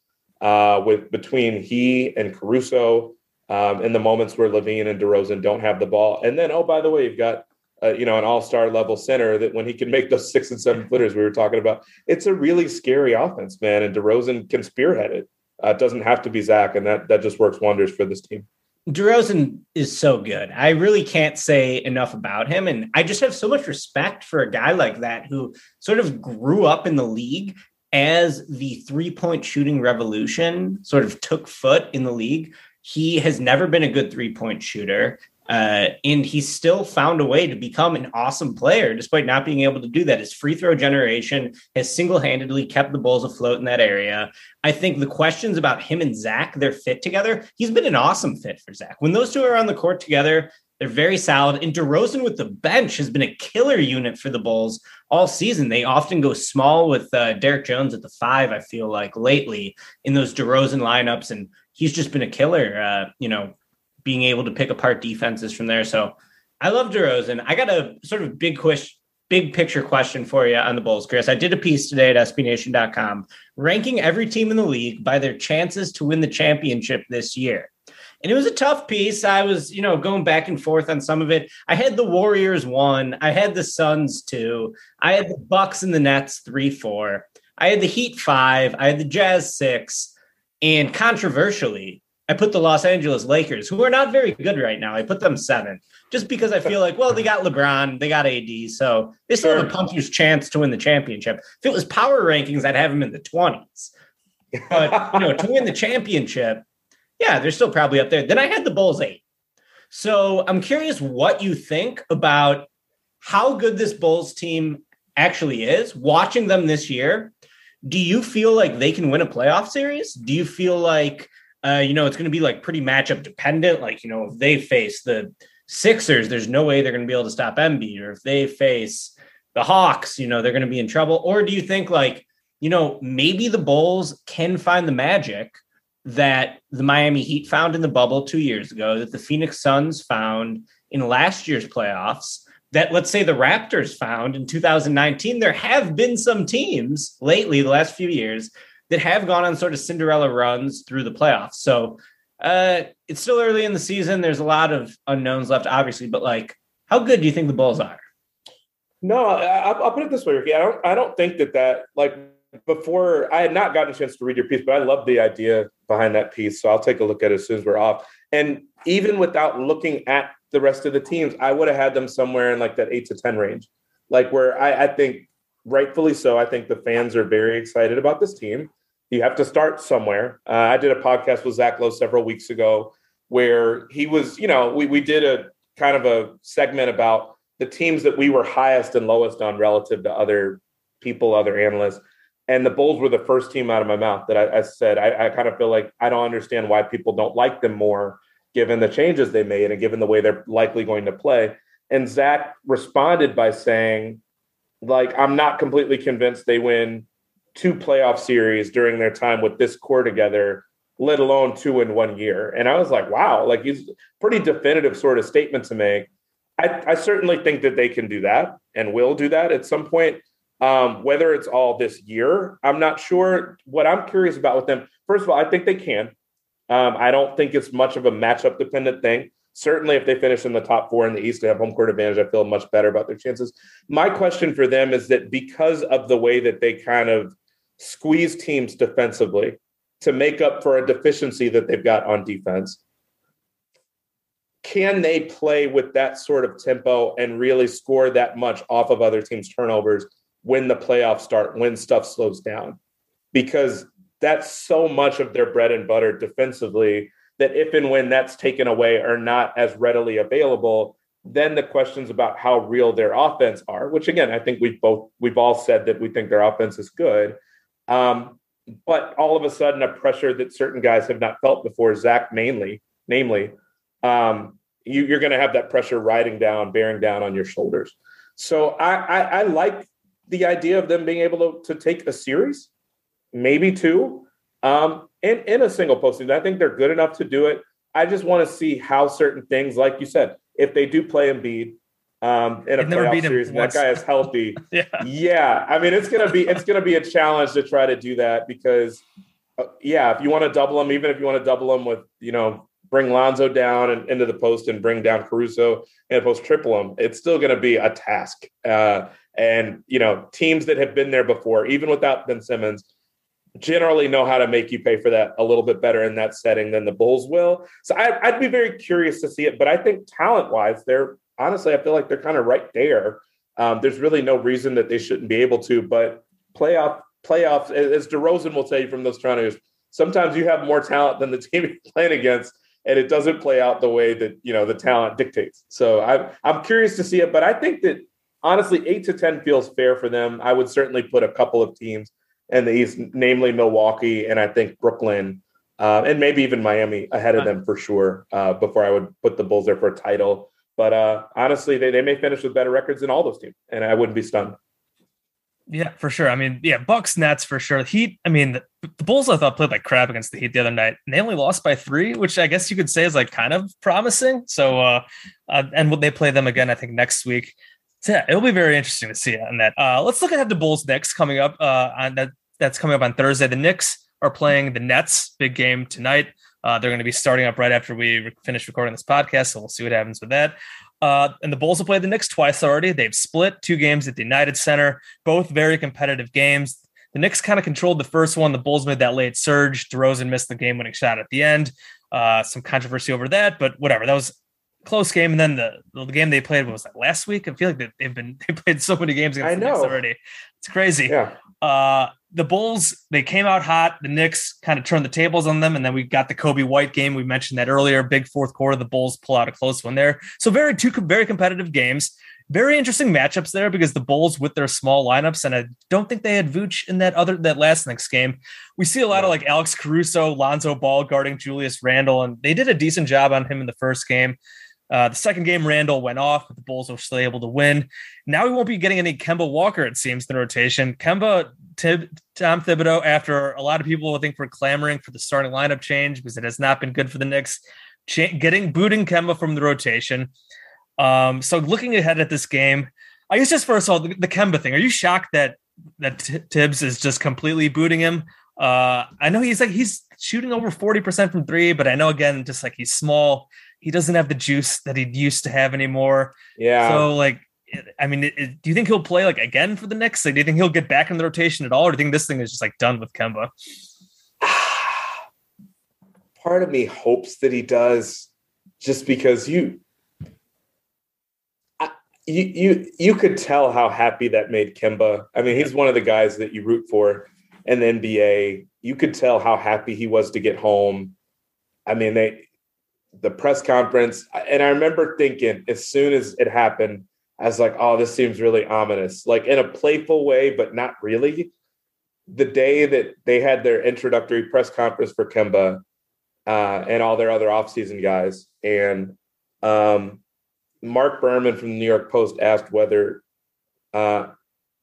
between he and Caruso in the moments where LaVine and DeRozan don't have the ball. And then, by the way, you've got an all-star level center that when he can make those 6 and 7 footers we were talking about, it's a really scary offense, man. And DeRozan can spearhead it. It doesn't have to be Zach, and that just works wonders for this team. DeRozan is so good. I really can't say enough about him. And I just have so much respect for a guy like that who sort of grew up in the league as the 3-point shooting revolution sort of took foot in the league. He has never been a good 3-point shooter. And he's still found a way to become an awesome player, despite not being able to do that. His free throw generation has single-handedly kept the Bulls afloat in that area. I think the questions about him and Zach, their fit together, he's been an awesome fit for Zach. When those two are on the court together, they're very solid. And DeRozan with the bench has been a killer unit for the Bulls all season. They often go small with Derek Jones at the 5, I feel like, lately in those DeRozan lineups. And he's just been a killer, being able to pick apart defenses from there. So I love DeRozan. I got a sort of big picture question for you on the Bulls, Chris. I did a piece today at SBNation.com ranking every team in the league by their chances to win the championship this year. And it was a tough piece. I was, going back and forth on some of it. I had the Warriors 1. I had the Suns 2. I had the Bucks and the Nets 3-4. I had the Heat 5. I had the Jazz 6. And controversially, I put the Los Angeles Lakers, who are not very good right now. I put them 7, just because I feel like, they got LeBron, they got AD, so they still have a puncher's chance to win the championship. If it was power rankings, I'd have them in the 20s. But, to win the championship, yeah, they're still probably up there. Then I had the Bulls 8. So I'm curious what you think about how good this Bulls team actually is, watching them this year, do you feel like they can win a playoff series? Do you feel like, it's going to be like pretty matchup dependent? Like, if they face the Sixers, there's no way they're going to be able to stop Embiid, or if they face the Hawks, they're going to be in trouble. Or do you think like, maybe the Bulls can find the magic that the Miami Heat found in the bubble 2 years ago, that the Phoenix Suns found in last year's playoffs, that let's say the Raptors found in 2019. There have been some teams lately, the last few years, that have gone on sort of Cinderella runs through the playoffs. So it's still early in the season. There's a lot of unknowns left, obviously, but like, how good do you think the Bulls are? No, I'll put it this way, Ricky. I don't think that like before, I had not gotten a chance to read your piece, but I love the idea behind that piece. So I'll take a look at it as soon as we're off. And even without looking at the rest of the teams, I would have had them somewhere in like that 8 to 10 range, like where I think rightfully so. I think the fans are very excited about this team. You have to start somewhere. I did a podcast with Zach Lowe several weeks ago where he was, we did a kind of a segment about the teams that we were highest and lowest on relative to other people, other analysts. And the Bulls were the first team out of my mouth that I said, I kind of feel like I don't understand why people don't like them more, given the changes they made and given the way they're likely going to play. And Zach responded by saying, like, I'm not completely convinced they win 2 playoff series during their time with this core together, let alone 2 in 1 year. And I was like, wow, like he's pretty definitive sort of statement to make. I certainly think that they can do that and will do that at some point. Whether it's all this year, I'm not sure. What I'm curious about with them, first of all, I think they can. I don't think it's much of a matchup dependent thing. Certainly if they finish in the top 4 in the East and have home court advantage, I feel much better about their chances. My question for them is that because of the way that they kind of squeeze teams defensively to make up for a deficiency that they've got on defense, can they play with that sort of tempo and really score that much off of other teams' turnovers when the playoffs start, when stuff slows down? Because that's so much of their bread and butter defensively that if and when that's taken away or not as readily available, then the questions about how real their offense are, which again, I think we've all said that we think their offense is good. But all of a sudden a pressure that certain guys have not felt before, Zach namely, you're going to have that pressure bearing down on your shoulders. So I like the idea of them being able to take a series, maybe 2, in a single postseason. I think they're good enough to do it. I just want to see how certain things, like you said, if they do play Embiid in a playoff series, and that guy is healthy. Yeah. I mean, it's gonna be a challenge to try to do that because, if you want to double them, even if you want to double them with, bring Lonzo down and into the post and bring down Caruso and post triple them, it's still going to be a task. And teams that have been there before, even without Ben Simmons, generally know how to make you pay for that a little bit better in that setting than the Bulls will. So I'd be very curious to see it. But I think talent-wise, I feel like they're kind of right there. There's really no reason that they shouldn't be able to. But playoffs, as DeRozan will tell you from those Toronto, sometimes you have more talent than the team you're playing against, and it doesn't play out the way that the talent dictates. So I'm curious to see it. But I think that honestly, 8 to 10 feels fair for them. I would certainly put a couple of teams in the East, namely Milwaukee, and I think Brooklyn, and maybe even Miami ahead of them for sure, before I would put the Bulls there for a title. But honestly, they may finish with better records than all those teams, and I wouldn't be stunned. Yeah, for sure. I mean, Bucks, Nets for sure. Heat, I mean, the Bulls, I thought, played like crap against the Heat the other night, and they only lost by 3, which I guess you could say is like kind of promising. So, and they play them again, I think, next week. So yeah, it'll be very interesting to see on that. Let's look ahead to Bulls Knicks coming up that's coming up on Thursday. The Knicks are playing the Nets, big game tonight. They're going to be starting up right after we finish recording this podcast, so we'll see what happens with that. And the Bulls have played the Knicks twice already. They've split 2 games at the United Center, both very competitive games. The Knicks kind of controlled the first one. The Bulls made that late surge. DeRozan missed the game-winning shot at the end. Some controversy over that, but whatever. That was a close game. And then the game they played, what was that, last week? I feel like they played so many games against the Knicks already. It's crazy. Yeah. The Bulls, they came out hot. The Knicks kind of turned the tables on them. And then we got the Kobe White game. We mentioned that earlier. Big fourth quarter. The Bulls pull out a close one there. So 2 very competitive games. very interesting matchups there because the Bulls with their small lineups, and I don't think they had Vooch in that last next game. We see a lot of like Alex Caruso, Lonzo Ball guarding Julius Randle, and they did a decent job on him in the first game. The second game, Randall went off, but the Bulls were still able to win. Now we won't be getting any Kemba Walker, it seems, in the rotation. Tom Thibodeau, after a lot of people, I think, were clamoring for the starting lineup change because it has not been good for the Knicks, booting Kemba from the rotation. So looking ahead at this game, I guess just first of all, the Kemba thing. Are you shocked that Tibbs is just completely booting him? I know he's shooting over 40% from three, but I know, again, just like he's small, he doesn't have the juice that he used to have anymore. Yeah. So like, I mean, do you think he'll play like again for the Knicks? Like, do you think he'll get back in the rotation at all? Or do you think this thing is just like done with Kemba? Part of me hopes that he does, just because you could tell how happy that made Kemba. I mean, he's one of the guys that you root for in the NBA. You could tell how happy he was to get home. I mean, the press conference, and I remember thinking as soon as it happened, I was like, oh, this seems really ominous, like in a playful way, but not really. The day that they had their introductory press conference for Kemba and all their other offseason guys, and Mark Berman from the New York Post asked whether Kemba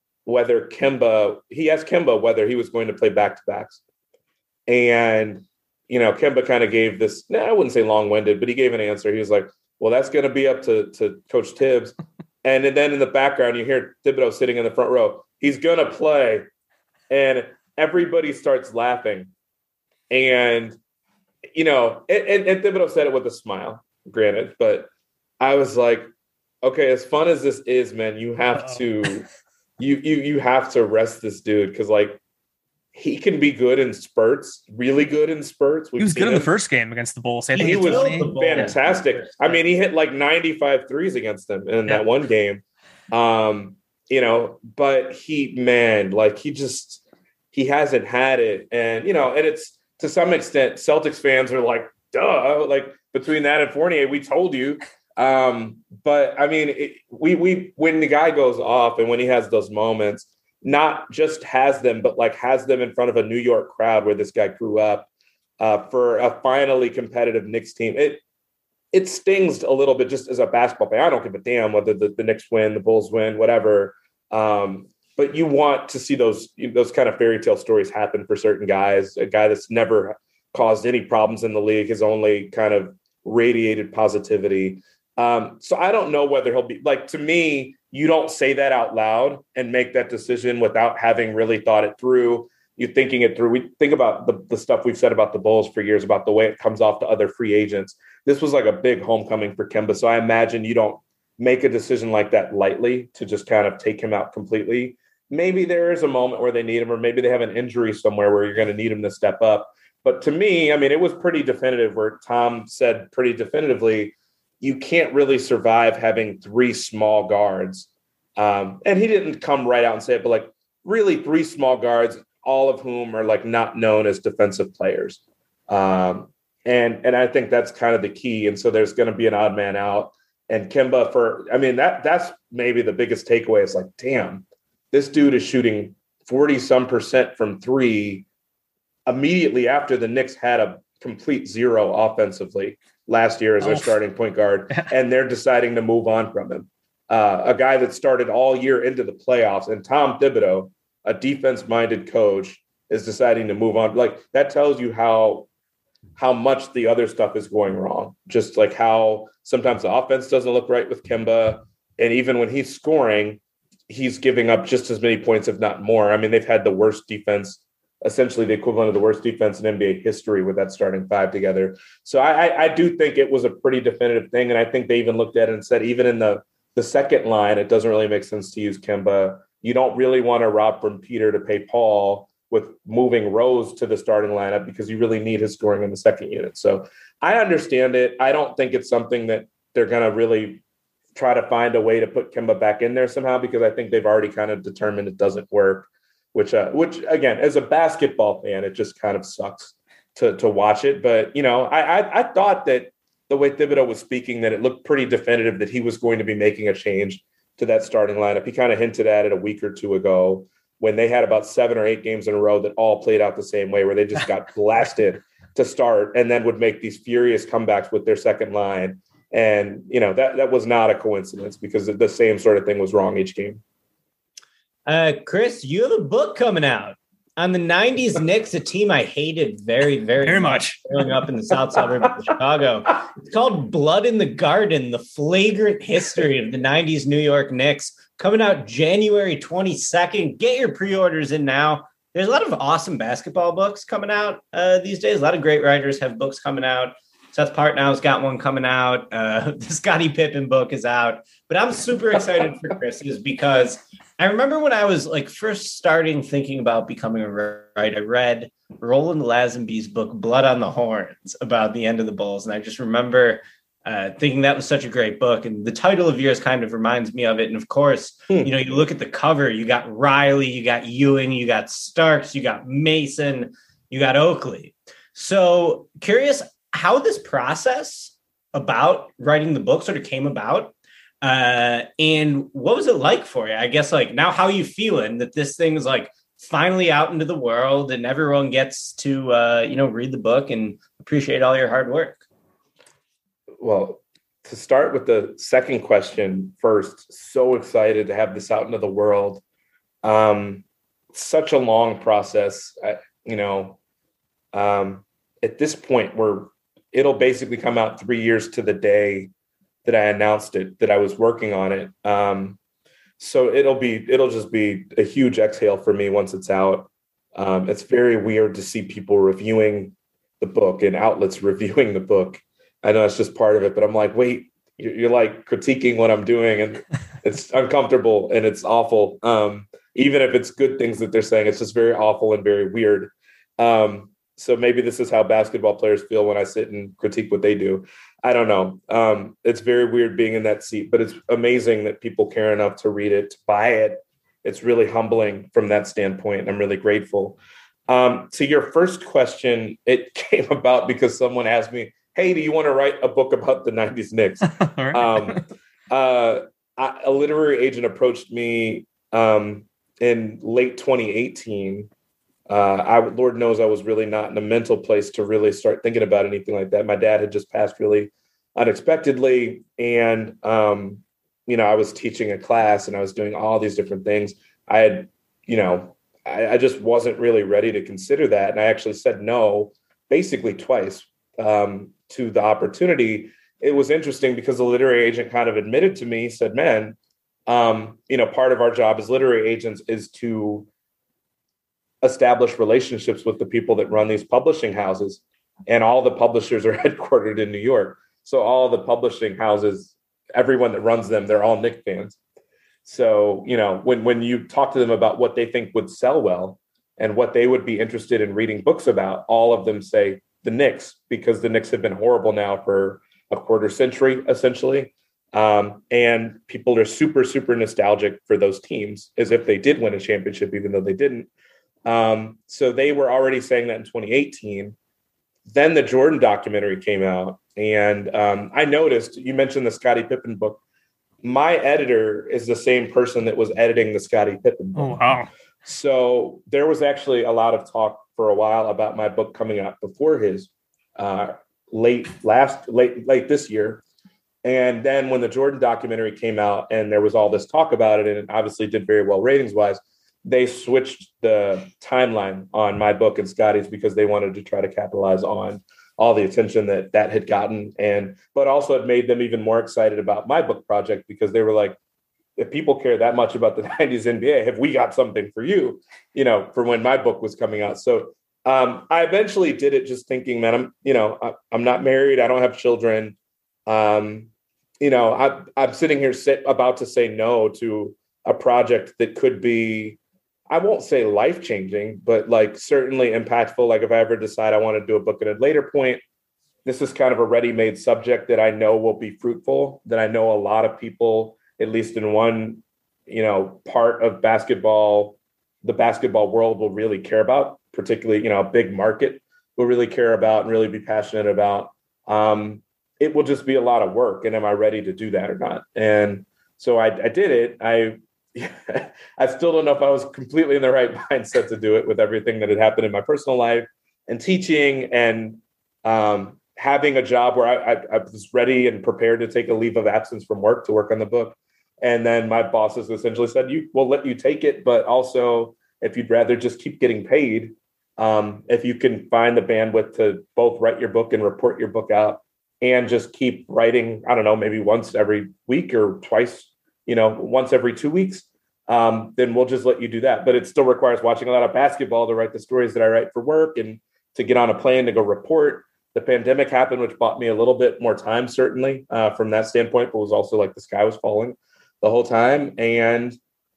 whether he was going to play back-to-backs. And, you know, Kemba kind of gave this, I wouldn't say long-winded, but he gave an answer. He was like, well, that's going to be up to Coach Tibbs. And then in the background, you hear Thibodeau sitting in the front row. He's going to play. And everybody starts laughing. And, you know, and Thibodeau said it with a smile, granted, but I was like, okay, as fun as this is, man, you have to you have to rest this dude, because like he can be good in spurts, really good in spurts. He was good in the first game against the Bulls. He was fantastic. I mean, he hit like 95 threes against them in that one game. You know, but he hasn't had it. And, you know, and it's to some extent, Celtics fans are like, duh, like between that and Fournier, we told you. But I mean, when the guy goes off and when he has those moments, not just has them, but like has them in front of a New York crowd where this guy grew up, for a finally competitive Knicks team. It stings a little bit just as a basketball player. I don't give a damn whether the Knicks win, the Bulls win, whatever. But you want to see those kind of fairy tale stories happen for certain guys. A guy that's never caused any problems in the league has only kind of radiated positivity. So I don't know whether he'll be, like, to me, you don't say that out loud and make that decision without having really thought it through. You're thinking it through. We think about the stuff we've said about the Bulls for years, about the way it comes off to other free agents. This was like a big homecoming for Kemba. So I imagine you don't make a decision like that lightly to just kind of take him out completely. Maybe there is a moment where they need him, or maybe they have an injury somewhere where you're going to need him to step up. But to me, I mean, it was pretty definitive, where Tom said pretty definitively, you can't really survive having three small guards. And he didn't come right out and say it, but like really three small guards, all of whom are like not known as defensive players. And I think that's kind of the key. And so there's going to be an odd man out. And Kemba that's maybe the biggest takeaway. It's like, damn, this dude is shooting 40% from three immediately after the Knicks had a complete zero offensively last year as their starting point guard, and they're deciding to move on from him. A guy that started all year into the playoffs, and Tom Thibodeau, a defense-minded coach, is deciding to move on. Like, that tells you how much the other stuff is going wrong. Just like how sometimes the offense doesn't look right with Kemba, and even when he's scoring, he's giving up just as many points, if not more. I mean, they've had the worst defense, essentially the equivalent of the worst defense in NBA history with that starting five together. So I do think it was a pretty definitive thing. And I think they even looked at it and said, even in the second line, it doesn't really make sense to use Kemba. You don't really want to rob from Peter to pay Paul with moving Rose to the starting lineup, because you really need his scoring in the second unit. So I understand it. I don't think it's something that they're going to really try to find a way to put Kemba back in there somehow, because I think they've already kind of determined it doesn't work. Which again, as a basketball fan, it just kind of sucks to watch it. But, you know, I thought that the way Thibodeau was speaking, that it looked pretty definitive that he was going to be making a change to that starting lineup. He kind of hinted at it a week or two ago when they had about 7 or 8 games in a row that all played out the same way, where they just got blasted to start and then would make these furious comebacks with their second line. And, that was not a coincidence, because the same sort of thing was wrong each game. Chris, you have a book coming out on the 90s Knicks, a team I hated very, very much growing up in the south suburb of Chicago. It's called Blood in the Garden, the flagrant history of the 90s New York Knicks, coming out January 22nd. Get your pre-orders in now. There's a lot of awesome basketball books coming out these days. A lot of great writers have books coming out. Seth Partnow's got one coming out. The Scottie Pippen book is out. But I'm super excited for Chris's, because I remember when I was first starting thinking about becoming a writer, I read Roland Lazenby's book, Blood on the Horns, about the end of the Bulls. And I just remember thinking that was such a great book. And the title of yours kind of reminds me of it. And of course, you look at the cover, you got Riley, you got Ewing, you got Starks, you got Mason, you got Oakley. So curious how this process about writing the book sort of came about. And what was it like for you? I guess now, how are you feeling that this thing is finally out into the world and everyone gets to, read the book and appreciate all your hard work? Well, to start with the second question first, so excited to have this out into the world. Such a long process, at this point it'll basically come out 3 years to the day that I announced it, that I was working on it. So it'll just be a huge exhale for me once it's out. It's very weird to see people reviewing the book and outlets reviewing the book. I know it's just part of it, but I'm like, wait, you're critiquing what I'm doing, and it's uncomfortable and it's awful. Even if it's good things that they're saying, it's just very awful and very weird. So maybe this is how basketball players feel when I sit and critique what they do. I don't know. It's very weird being in that seat, but it's amazing that people care enough to read it, to buy it. It's really humbling from that standpoint, and I'm really grateful. To your first question, it came about because someone asked me, hey, do you want to write a book about the 90s Knicks? A literary agent approached me in late 2018. Lord knows I was really not in a mental place to really start thinking about anything like that. My dad had just passed really unexpectedly. And, I was teaching a class and I was doing all these different things. I had, I just wasn't really ready to consider that. And I actually said no, basically twice to the opportunity. It was interesting because the literary agent kind of admitted to me, said, man, part of our job as literary agents is to establish relationships with the people that run these publishing houses, and all the publishers are headquartered in New York. So all the publishing houses, everyone that runs them, they're all Knicks fans. So, when you talk to them about what they think would sell well and what they would be interested in reading books about, all of them say the Knicks, because the Knicks have been horrible now for a quarter century, essentially. And people are super, super nostalgic for those teams as if they did win a championship, even though they didn't. So they were already saying that in 2018. Then the Jordan documentary came out, and I noticed, you mentioned the Scottie Pippen book. My editor is the same person that was editing the Scottie Pippen book. Oh, wow. So there was actually a lot of talk for a while about my book coming out before his, late this year. And then when the Jordan documentary came out and there was all this talk about it, and it obviously did very well ratings wise, they switched the timeline on my book and Scotty's because they wanted to try to capitalize on all the attention that had gotten, but also it made them even more excited about my book project, because they were like, if people care that much about the 90s NBA, have we got something for you, for when my book was coming out. So I eventually did it just thinking, man, I'm not married. I don't have children. I'm sitting here about to say no to a project that could be, I won't say life-changing, but certainly impactful. If I ever decide I want to do a book at a later point, this is kind of a ready-made subject that I know will be fruitful, that I know a lot of people, at least in one, part of basketball, the basketball world will really care about, particularly, a big market will really care about and really be passionate about. It will just be a lot of work. And am I ready to do that or not? And So I did it. I still don't know if I was completely in the right mindset to do it with everything that had happened in my personal life and teaching and having a job where I was ready and prepared to take a leave of absence from work to work on the book. And then my bosses essentially said, we'll let you take it, but also if you'd rather just keep getting paid, if you can find the bandwidth to both write your book and report your book out and just keep writing, I don't know, maybe once every week or twice, once every 2 weeks, then we'll just let you do that. But it still requires watching a lot of basketball to write the stories that I write for work and to get on a plane to go report. The pandemic happened, which bought me a little bit more time, certainly from that standpoint, but was also like the sky was falling the whole time. And,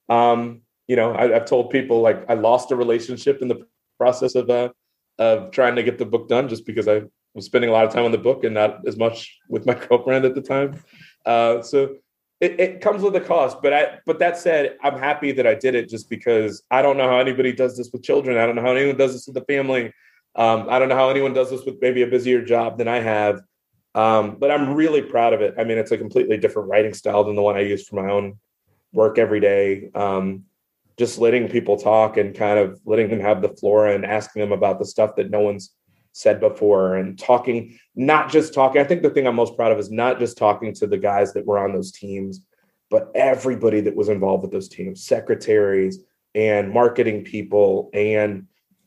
I've told people like I lost a relationship in the process of trying to get the book done just because I was spending a lot of time on the book and not as much with my girlfriend at the time. So it comes with a cost, but that said, I'm happy that I did it just because I don't know how anybody does this with children. I don't know how anyone does this with the family. I don't know how anyone does this with maybe a busier job than I have. But I'm really proud of it. I mean, it's a completely different writing style than the one I use for my own work every day. Just letting people talk and kind of letting them have the floor and asking them about the stuff that no one's said before and talking, not just talking. I think the thing I'm most proud of is not just talking to the guys that were on those teams, but everybody that was involved with those teams, secretaries and marketing people and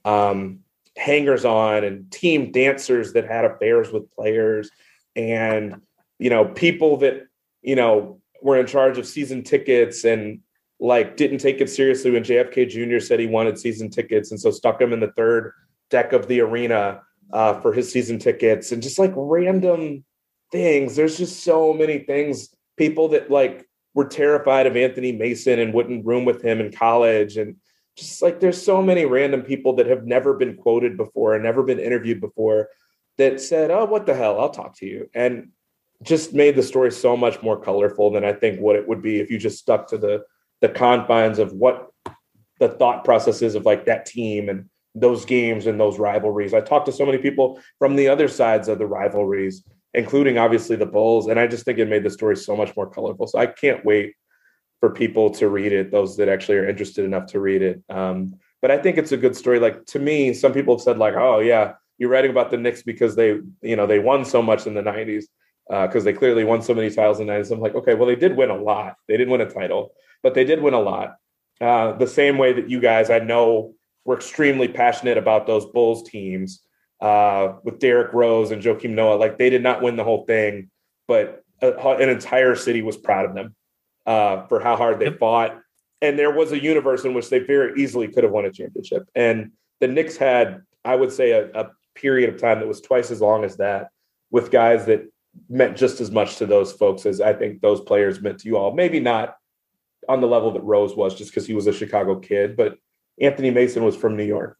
hangers on and team dancers that had affairs with players and, people that, were in charge of season tickets and like didn't take it seriously when JFK Jr. said he wanted season tickets. And so stuck him in the third deck of the arena for his season tickets and just like random things. There's just so many things, people that like were terrified of Anthony Mason and wouldn't room with him in college. And just like, there's so many random people that have never been quoted before and never been interviewed before that said, oh, what the hell, I'll talk to you. And just made the story so much more colorful than I think what it would be if you just stuck to the confines of what the thought process is of like that team and those games and those rivalries. I talked to so many people from the other sides of the rivalries, including obviously the Bulls. And I just think it made the story so much more colorful. So I can't wait for people to read it, those that actually are interested enough to read it. But I think it's a good story. Like to me, some people have said like, oh yeah, you're writing about the Knicks because they won so much in the 90s because they clearly won so many titles in the 90s. I'm like, okay, well, they did win a lot. They didn't win a title, but they did win a lot. The same way that you guys, I know, were extremely passionate about those Bulls teams with Derrick Rose and Joakim Noah. Like they did not win the whole thing, but an entire city was proud of them for how hard they fought. And there was a universe in which they very easily could have won a championship. And the Knicks had, I would say, a period of time that was twice as long as that with guys that meant just as much to those folks as I think those players meant to you all. Maybe not on the level that Rose was just because he was a Chicago kid, but Anthony Mason was from New York,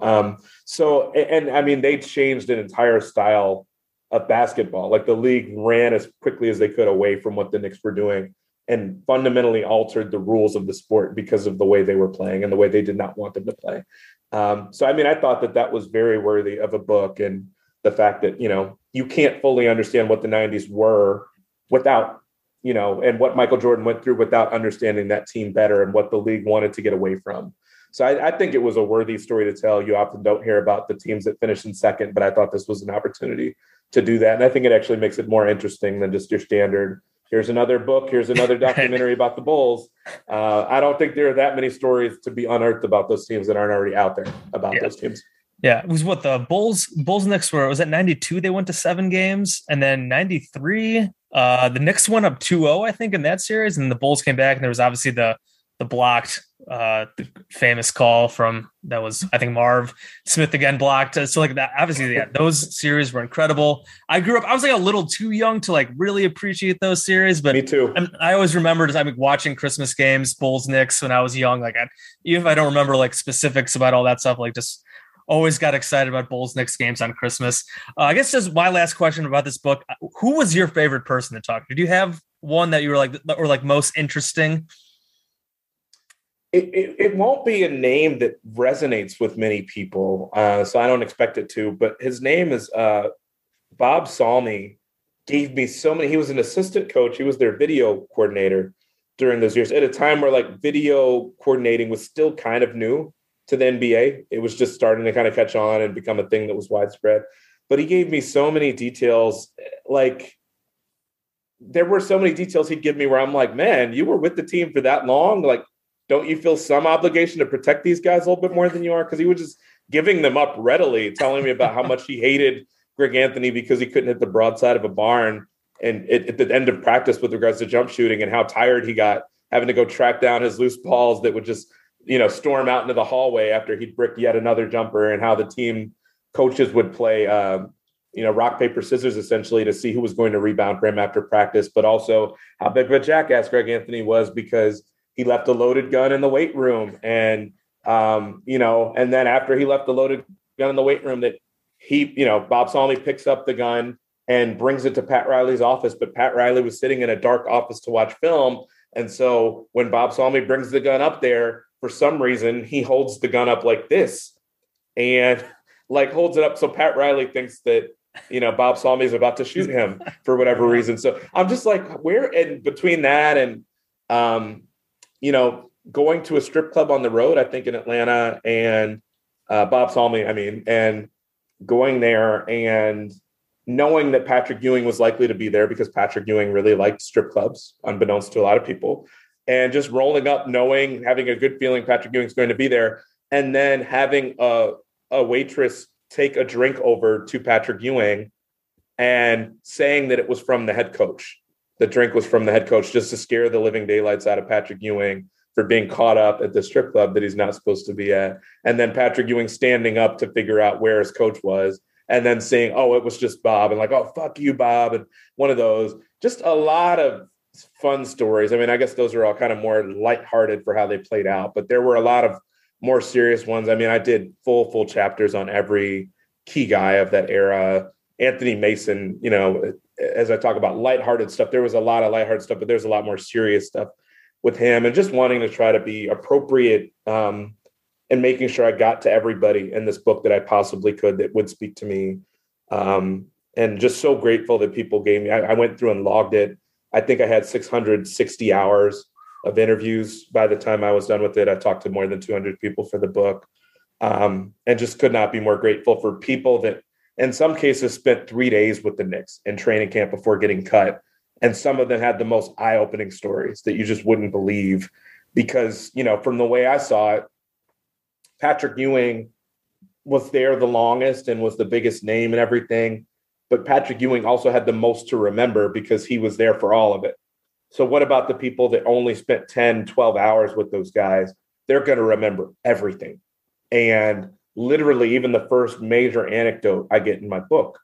So, and I mean, they changed an entire style of basketball. Like the league ran as quickly as they could away from what the Knicks were doing and fundamentally altered the rules of the sport because of the way they were playing and the way they did not want them to play. So, I mean, I thought that was very worthy of a book, and the fact that, you can't fully understand what the 90s were without, and what Michael Jordan went through without understanding that team better and what the league wanted to get away from. So I think it was a worthy story to tell. You often don't hear about the teams that finished in second, but I thought this was an opportunity to do that. And I think it actually makes it more interesting than just your standard, here's another book, here's another documentary about the Bulls. I don't think there are that many stories to be unearthed about those teams that aren't already out there about those teams. Yeah, it was what the Bulls Knicks were. Was that 92? They went to 7 games, and then 93, the Knicks went up 2-0, I think, in that series, and the Bulls came back, and there was obviously the blocked, the famous call from that was, I think, Marv Smith again blocked. So like that, obviously, those series were incredible. I grew up, I was like a little too young to like really appreciate those series, but me too. I always remembered I'm watching Christmas games, Bulls Knicks when I was young. Like even if I don't remember like specifics about all that stuff, like just always got excited about Bulls Knicks games on Christmas. I guess just my last question about this book: who was your favorite person to talk to? Did you have one that you were like most interesting? It won't be a name that resonates with many people, so I don't expect it to. But his name is Bob Salmi. Gave me so many. He was an assistant coach. He was their video coordinator, during those years at a time where like video coordinating was still kind of new to the NBA. It was just starting to kind of catch on and become a thing that was widespread. But he gave me so many details. Like there were so many details he'd give me where I'm like, man, you were with the team for that long. Like, don't you feel some obligation to protect these guys a little bit more than you are? Because he was just giving them up readily, telling me about how much he hated Greg Anthony because he couldn't hit the broadside of a barn and at the end of practice with regards to jump shooting, and how tired he got having to go track down his loose balls that would just, storm out into the hallway after he'd brick yet another jumper, and how the team coaches would play, rock, paper, scissors, essentially, to see who was going to rebound for him after practice, but also how big of a jackass Greg Anthony was because he left a loaded gun in the weight room. And, and then after he left the loaded gun in the weight room, that he, Bob Salmi picks up the gun and brings it to Pat Riley's office, but Pat Riley was sitting in a dark office to watch film. And so when Bob Salmi brings the gun up there, for some reason, he holds the gun up like this and like holds it up. So Pat Riley thinks that, Bob Salmi is about to shoot him for whatever reason. So I'm just like, where in between that and, going to a strip club on the road, I think in Atlanta, and Bob Salmi, and going there and knowing that Patrick Ewing was likely to be there because Patrick Ewing really liked strip clubs, unbeknownst to a lot of people, and just rolling up, having a good feeling Patrick Ewing's going to be there, and then having a waitress take a drink over to Patrick Ewing and saying that it was from the head coach. The drink was from the head coach just to scare the living daylights out of Patrick Ewing for being caught up at the strip club that he's not supposed to be at. And then Patrick Ewing standing up to figure out where his coach was, and then saying, oh, it was just Bob, and like, oh, fuck you, Bob. And one of those, just a lot of fun stories. I guess those are all kind of more lighthearted for how they played out, but there were a lot of more serious ones. I did full chapters on every key guy of that era. Anthony Mason, as I talk about lighthearted stuff, there was a lot of lighthearted stuff, but there's a lot more serious stuff with him, and just wanting to try to be appropriate and making sure I got to everybody in this book that I possibly could that would speak to me. And just so grateful that people gave me, I went through and logged it. I think I had 660 hours of interviews by the time I was done with it. I talked to more than 200 people for the book, and just could not be more grateful for people that in some cases spent 3 days with the Knicks in training camp before getting cut. And some of them had the most eye-opening stories that you just wouldn't believe because, from the way I saw it, Patrick Ewing was there the longest and was the biggest name and everything. But Patrick Ewing also had the most to remember because he was there for all of it. So what about the people that only spent 10, 12 hours with those guys? They're going to remember everything. And literally, even the first major anecdote I get in my book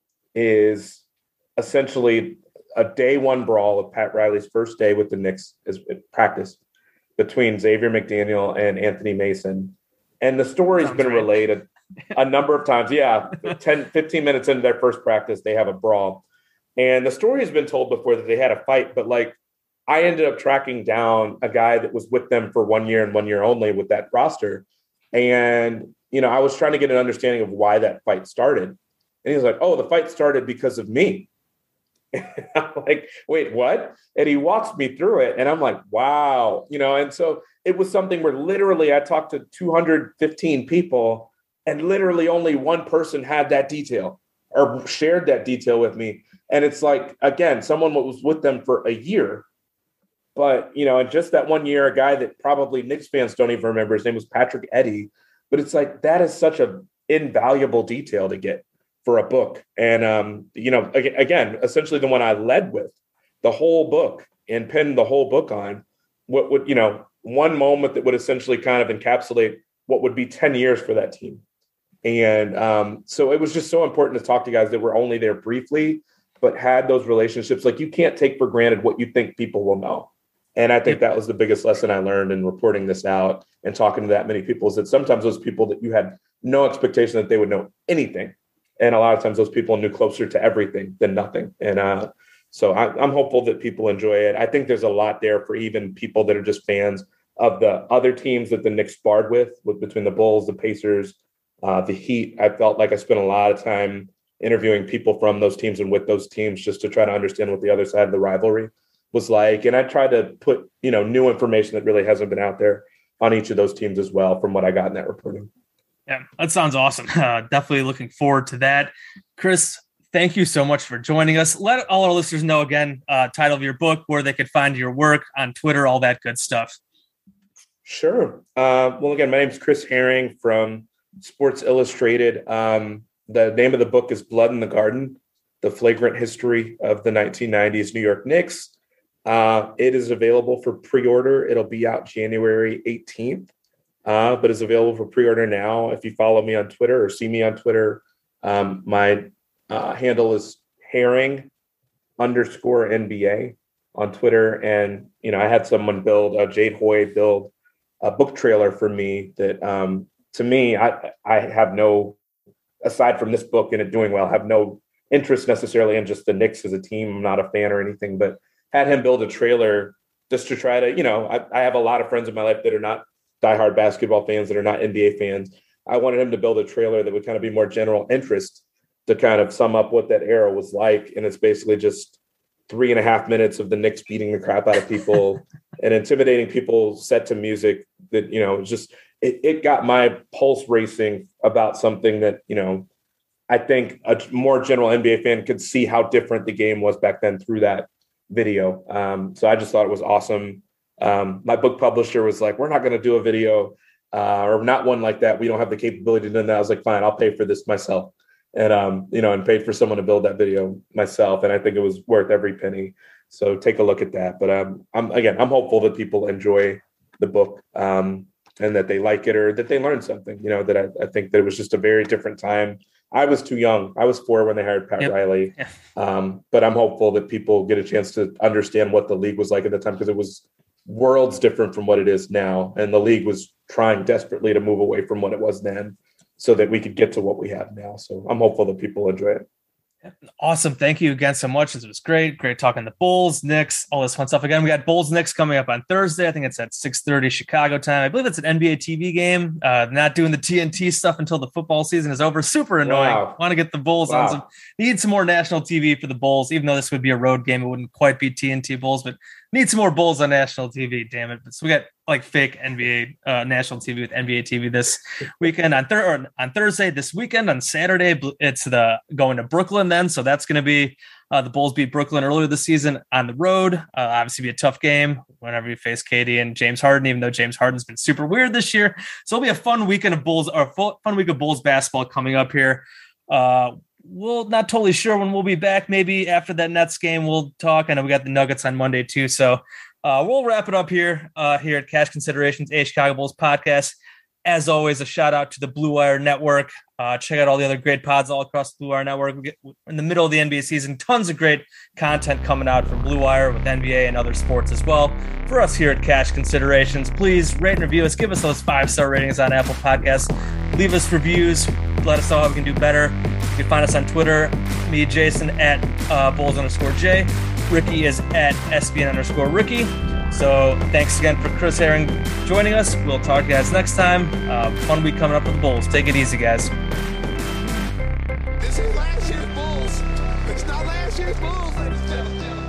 is essentially a day one brawl of Pat Riley's first day with the Knicks as practice between Xavier McDaniel and Anthony Mason. And the story's been relayed a number of times. Yeah, 10, 15 minutes into their first practice, they have a brawl. And the story has been told before that they had a fight, but I ended up tracking down a guy that was with them for 1 year and 1 year only with that roster. And, I was trying to get an understanding of why that fight started. And he was like, oh, the fight started because of me. And I'm like, wait, what? And he walks me through it. And I'm like, wow. And so it was something where literally I talked to 215 people and literally only one person had that detail or shared that detail with me. And it's like, again, someone was with them for a year. But, in just that 1 year, a guy that probably Knicks fans don't even remember, his name was Patrick Eddy. But it's like, that is such an invaluable detail to get for a book. And, again, essentially the one I led with the whole book and pinned the whole book on what would, one moment that would essentially kind of encapsulate what would be 10 years for that team. And so it was just so important to talk to guys that were only there briefly, but had those relationships. Like, you can't take for granted what you think people will know. And I think that was the biggest lesson I learned in reporting this out and talking to that many people, is that sometimes those people that you had no expectation that they would know anything. And a lot of times those people knew closer to everything than nothing. And so I'm hopeful that people enjoy it. I think there's a lot there for even people that are just fans of the other teams that the Knicks sparred with between the Bulls, the Pacers, the Heat. I felt like I spent a lot of time interviewing people from those teams and with those teams just to try to understand what the other side of the rivalry was like. And I tried to put, new information that really hasn't been out there on each of those teams as well from what I got in that reporting. Yeah, that sounds awesome. Definitely looking forward to that. Chris, thank you so much for joining us. Let all our listeners know again, title of your book, where they could find your work on Twitter, all that good stuff. Sure. Well, again, my name is Chris Herring from Sports Illustrated. The name of the book is Blood in the Garden, The Flagrant History of the 1990s New York Knicks. It is available for pre-order. It'll be out January 18th, but is available for pre-order now. If you follow me on Twitter or see me on Twitter, my handle is Herring_NBA on Twitter. And, I had someone Jade Hoy build a book trailer for me that, to me, I have no, aside from this book and it doing well, have no interest necessarily in just the Knicks as a team. I'm not a fan or anything, but had him build a trailer just to try to, I have a lot of friends in my life that are not diehard basketball fans, that are not NBA fans. I wanted him to build a trailer that would kind of be more general interest to kind of sum up what that era was like. And it's basically just 3.5 minutes of the Knicks beating the crap out of people and intimidating people set to music that, it got my pulse racing about something that, I think a more general NBA fan could see how different the game was back then through that video. So I just thought it was awesome. My book publisher was like, we're not going to do a video or not one like that. We don't have the capability to do that. I was like, fine, I'll pay for this myself. And, and paid for someone to build that video myself. And I think it was worth every penny. So take a look at that. But I'm hopeful that people enjoy the book and that they like it or that they learn something, that I think that it was just a very different time. I was too young. I was 4 when they hired Pat Riley. Yeah. But I'm hopeful that people get a chance to understand what the league was like at the time, because it was worlds different from what it is now. And the league was trying desperately to move away from what it was then so that we could get to what we have now. So I'm hopeful that people enjoy it. Awesome. Thank you again so much. This was great. Great talking the Bulls, Knicks, all this fun stuff. Again, we got Bulls Knicks coming up on Thursday. I think it's at 6:30 Chicago time. I believe it's an NBA TV game. Not doing the TNT stuff until the football season is over. Super annoying. Wow. Want to get the Bulls on need some more national TV for the Bulls, even though this would be a road game. It wouldn't quite be TNT Bulls, but need some more Bulls on national TV. Damn it. So we got like fake NBA national TV with NBA TV this weekend on Thursday. This weekend on Saturday, it's going to Brooklyn then. So that's going to be the Bulls beat Brooklyn earlier this season on the road. Obviously be a tough game whenever you face KD and James Harden, even though James Harden's been super weird this year. So it'll be a fun weekend of Bulls, or fun week of Bulls basketball coming up here. We're not totally sure when we'll be back. Maybe after that Nets game, we'll talk. I know we got the Nuggets on Monday too. So we'll wrap it up here at Cash Considerations, a Chicago Bulls podcast. As always, a shout out to the Blue Wire Network. Check out all the other great pods all across the Blue Wire Network. We get in the middle of the NBA season, tons of great content coming out from Blue Wire with NBA and other sports as well. For us here at Cash Considerations, please rate and review us. Give us those 5-star ratings on Apple Podcasts. Leave us reviews. Let us know how we can do better. You can find us on Twitter. Me, Jason, at Bulls_J. Ricky is at SBN_Ricky. So thanks again for Chris Herring joining us. We'll talk to you guys next time. Fun week coming up with the Bulls. Take it easy, guys. This is last year's Bulls. It's not last year's Bulls, ladies and gentlemen.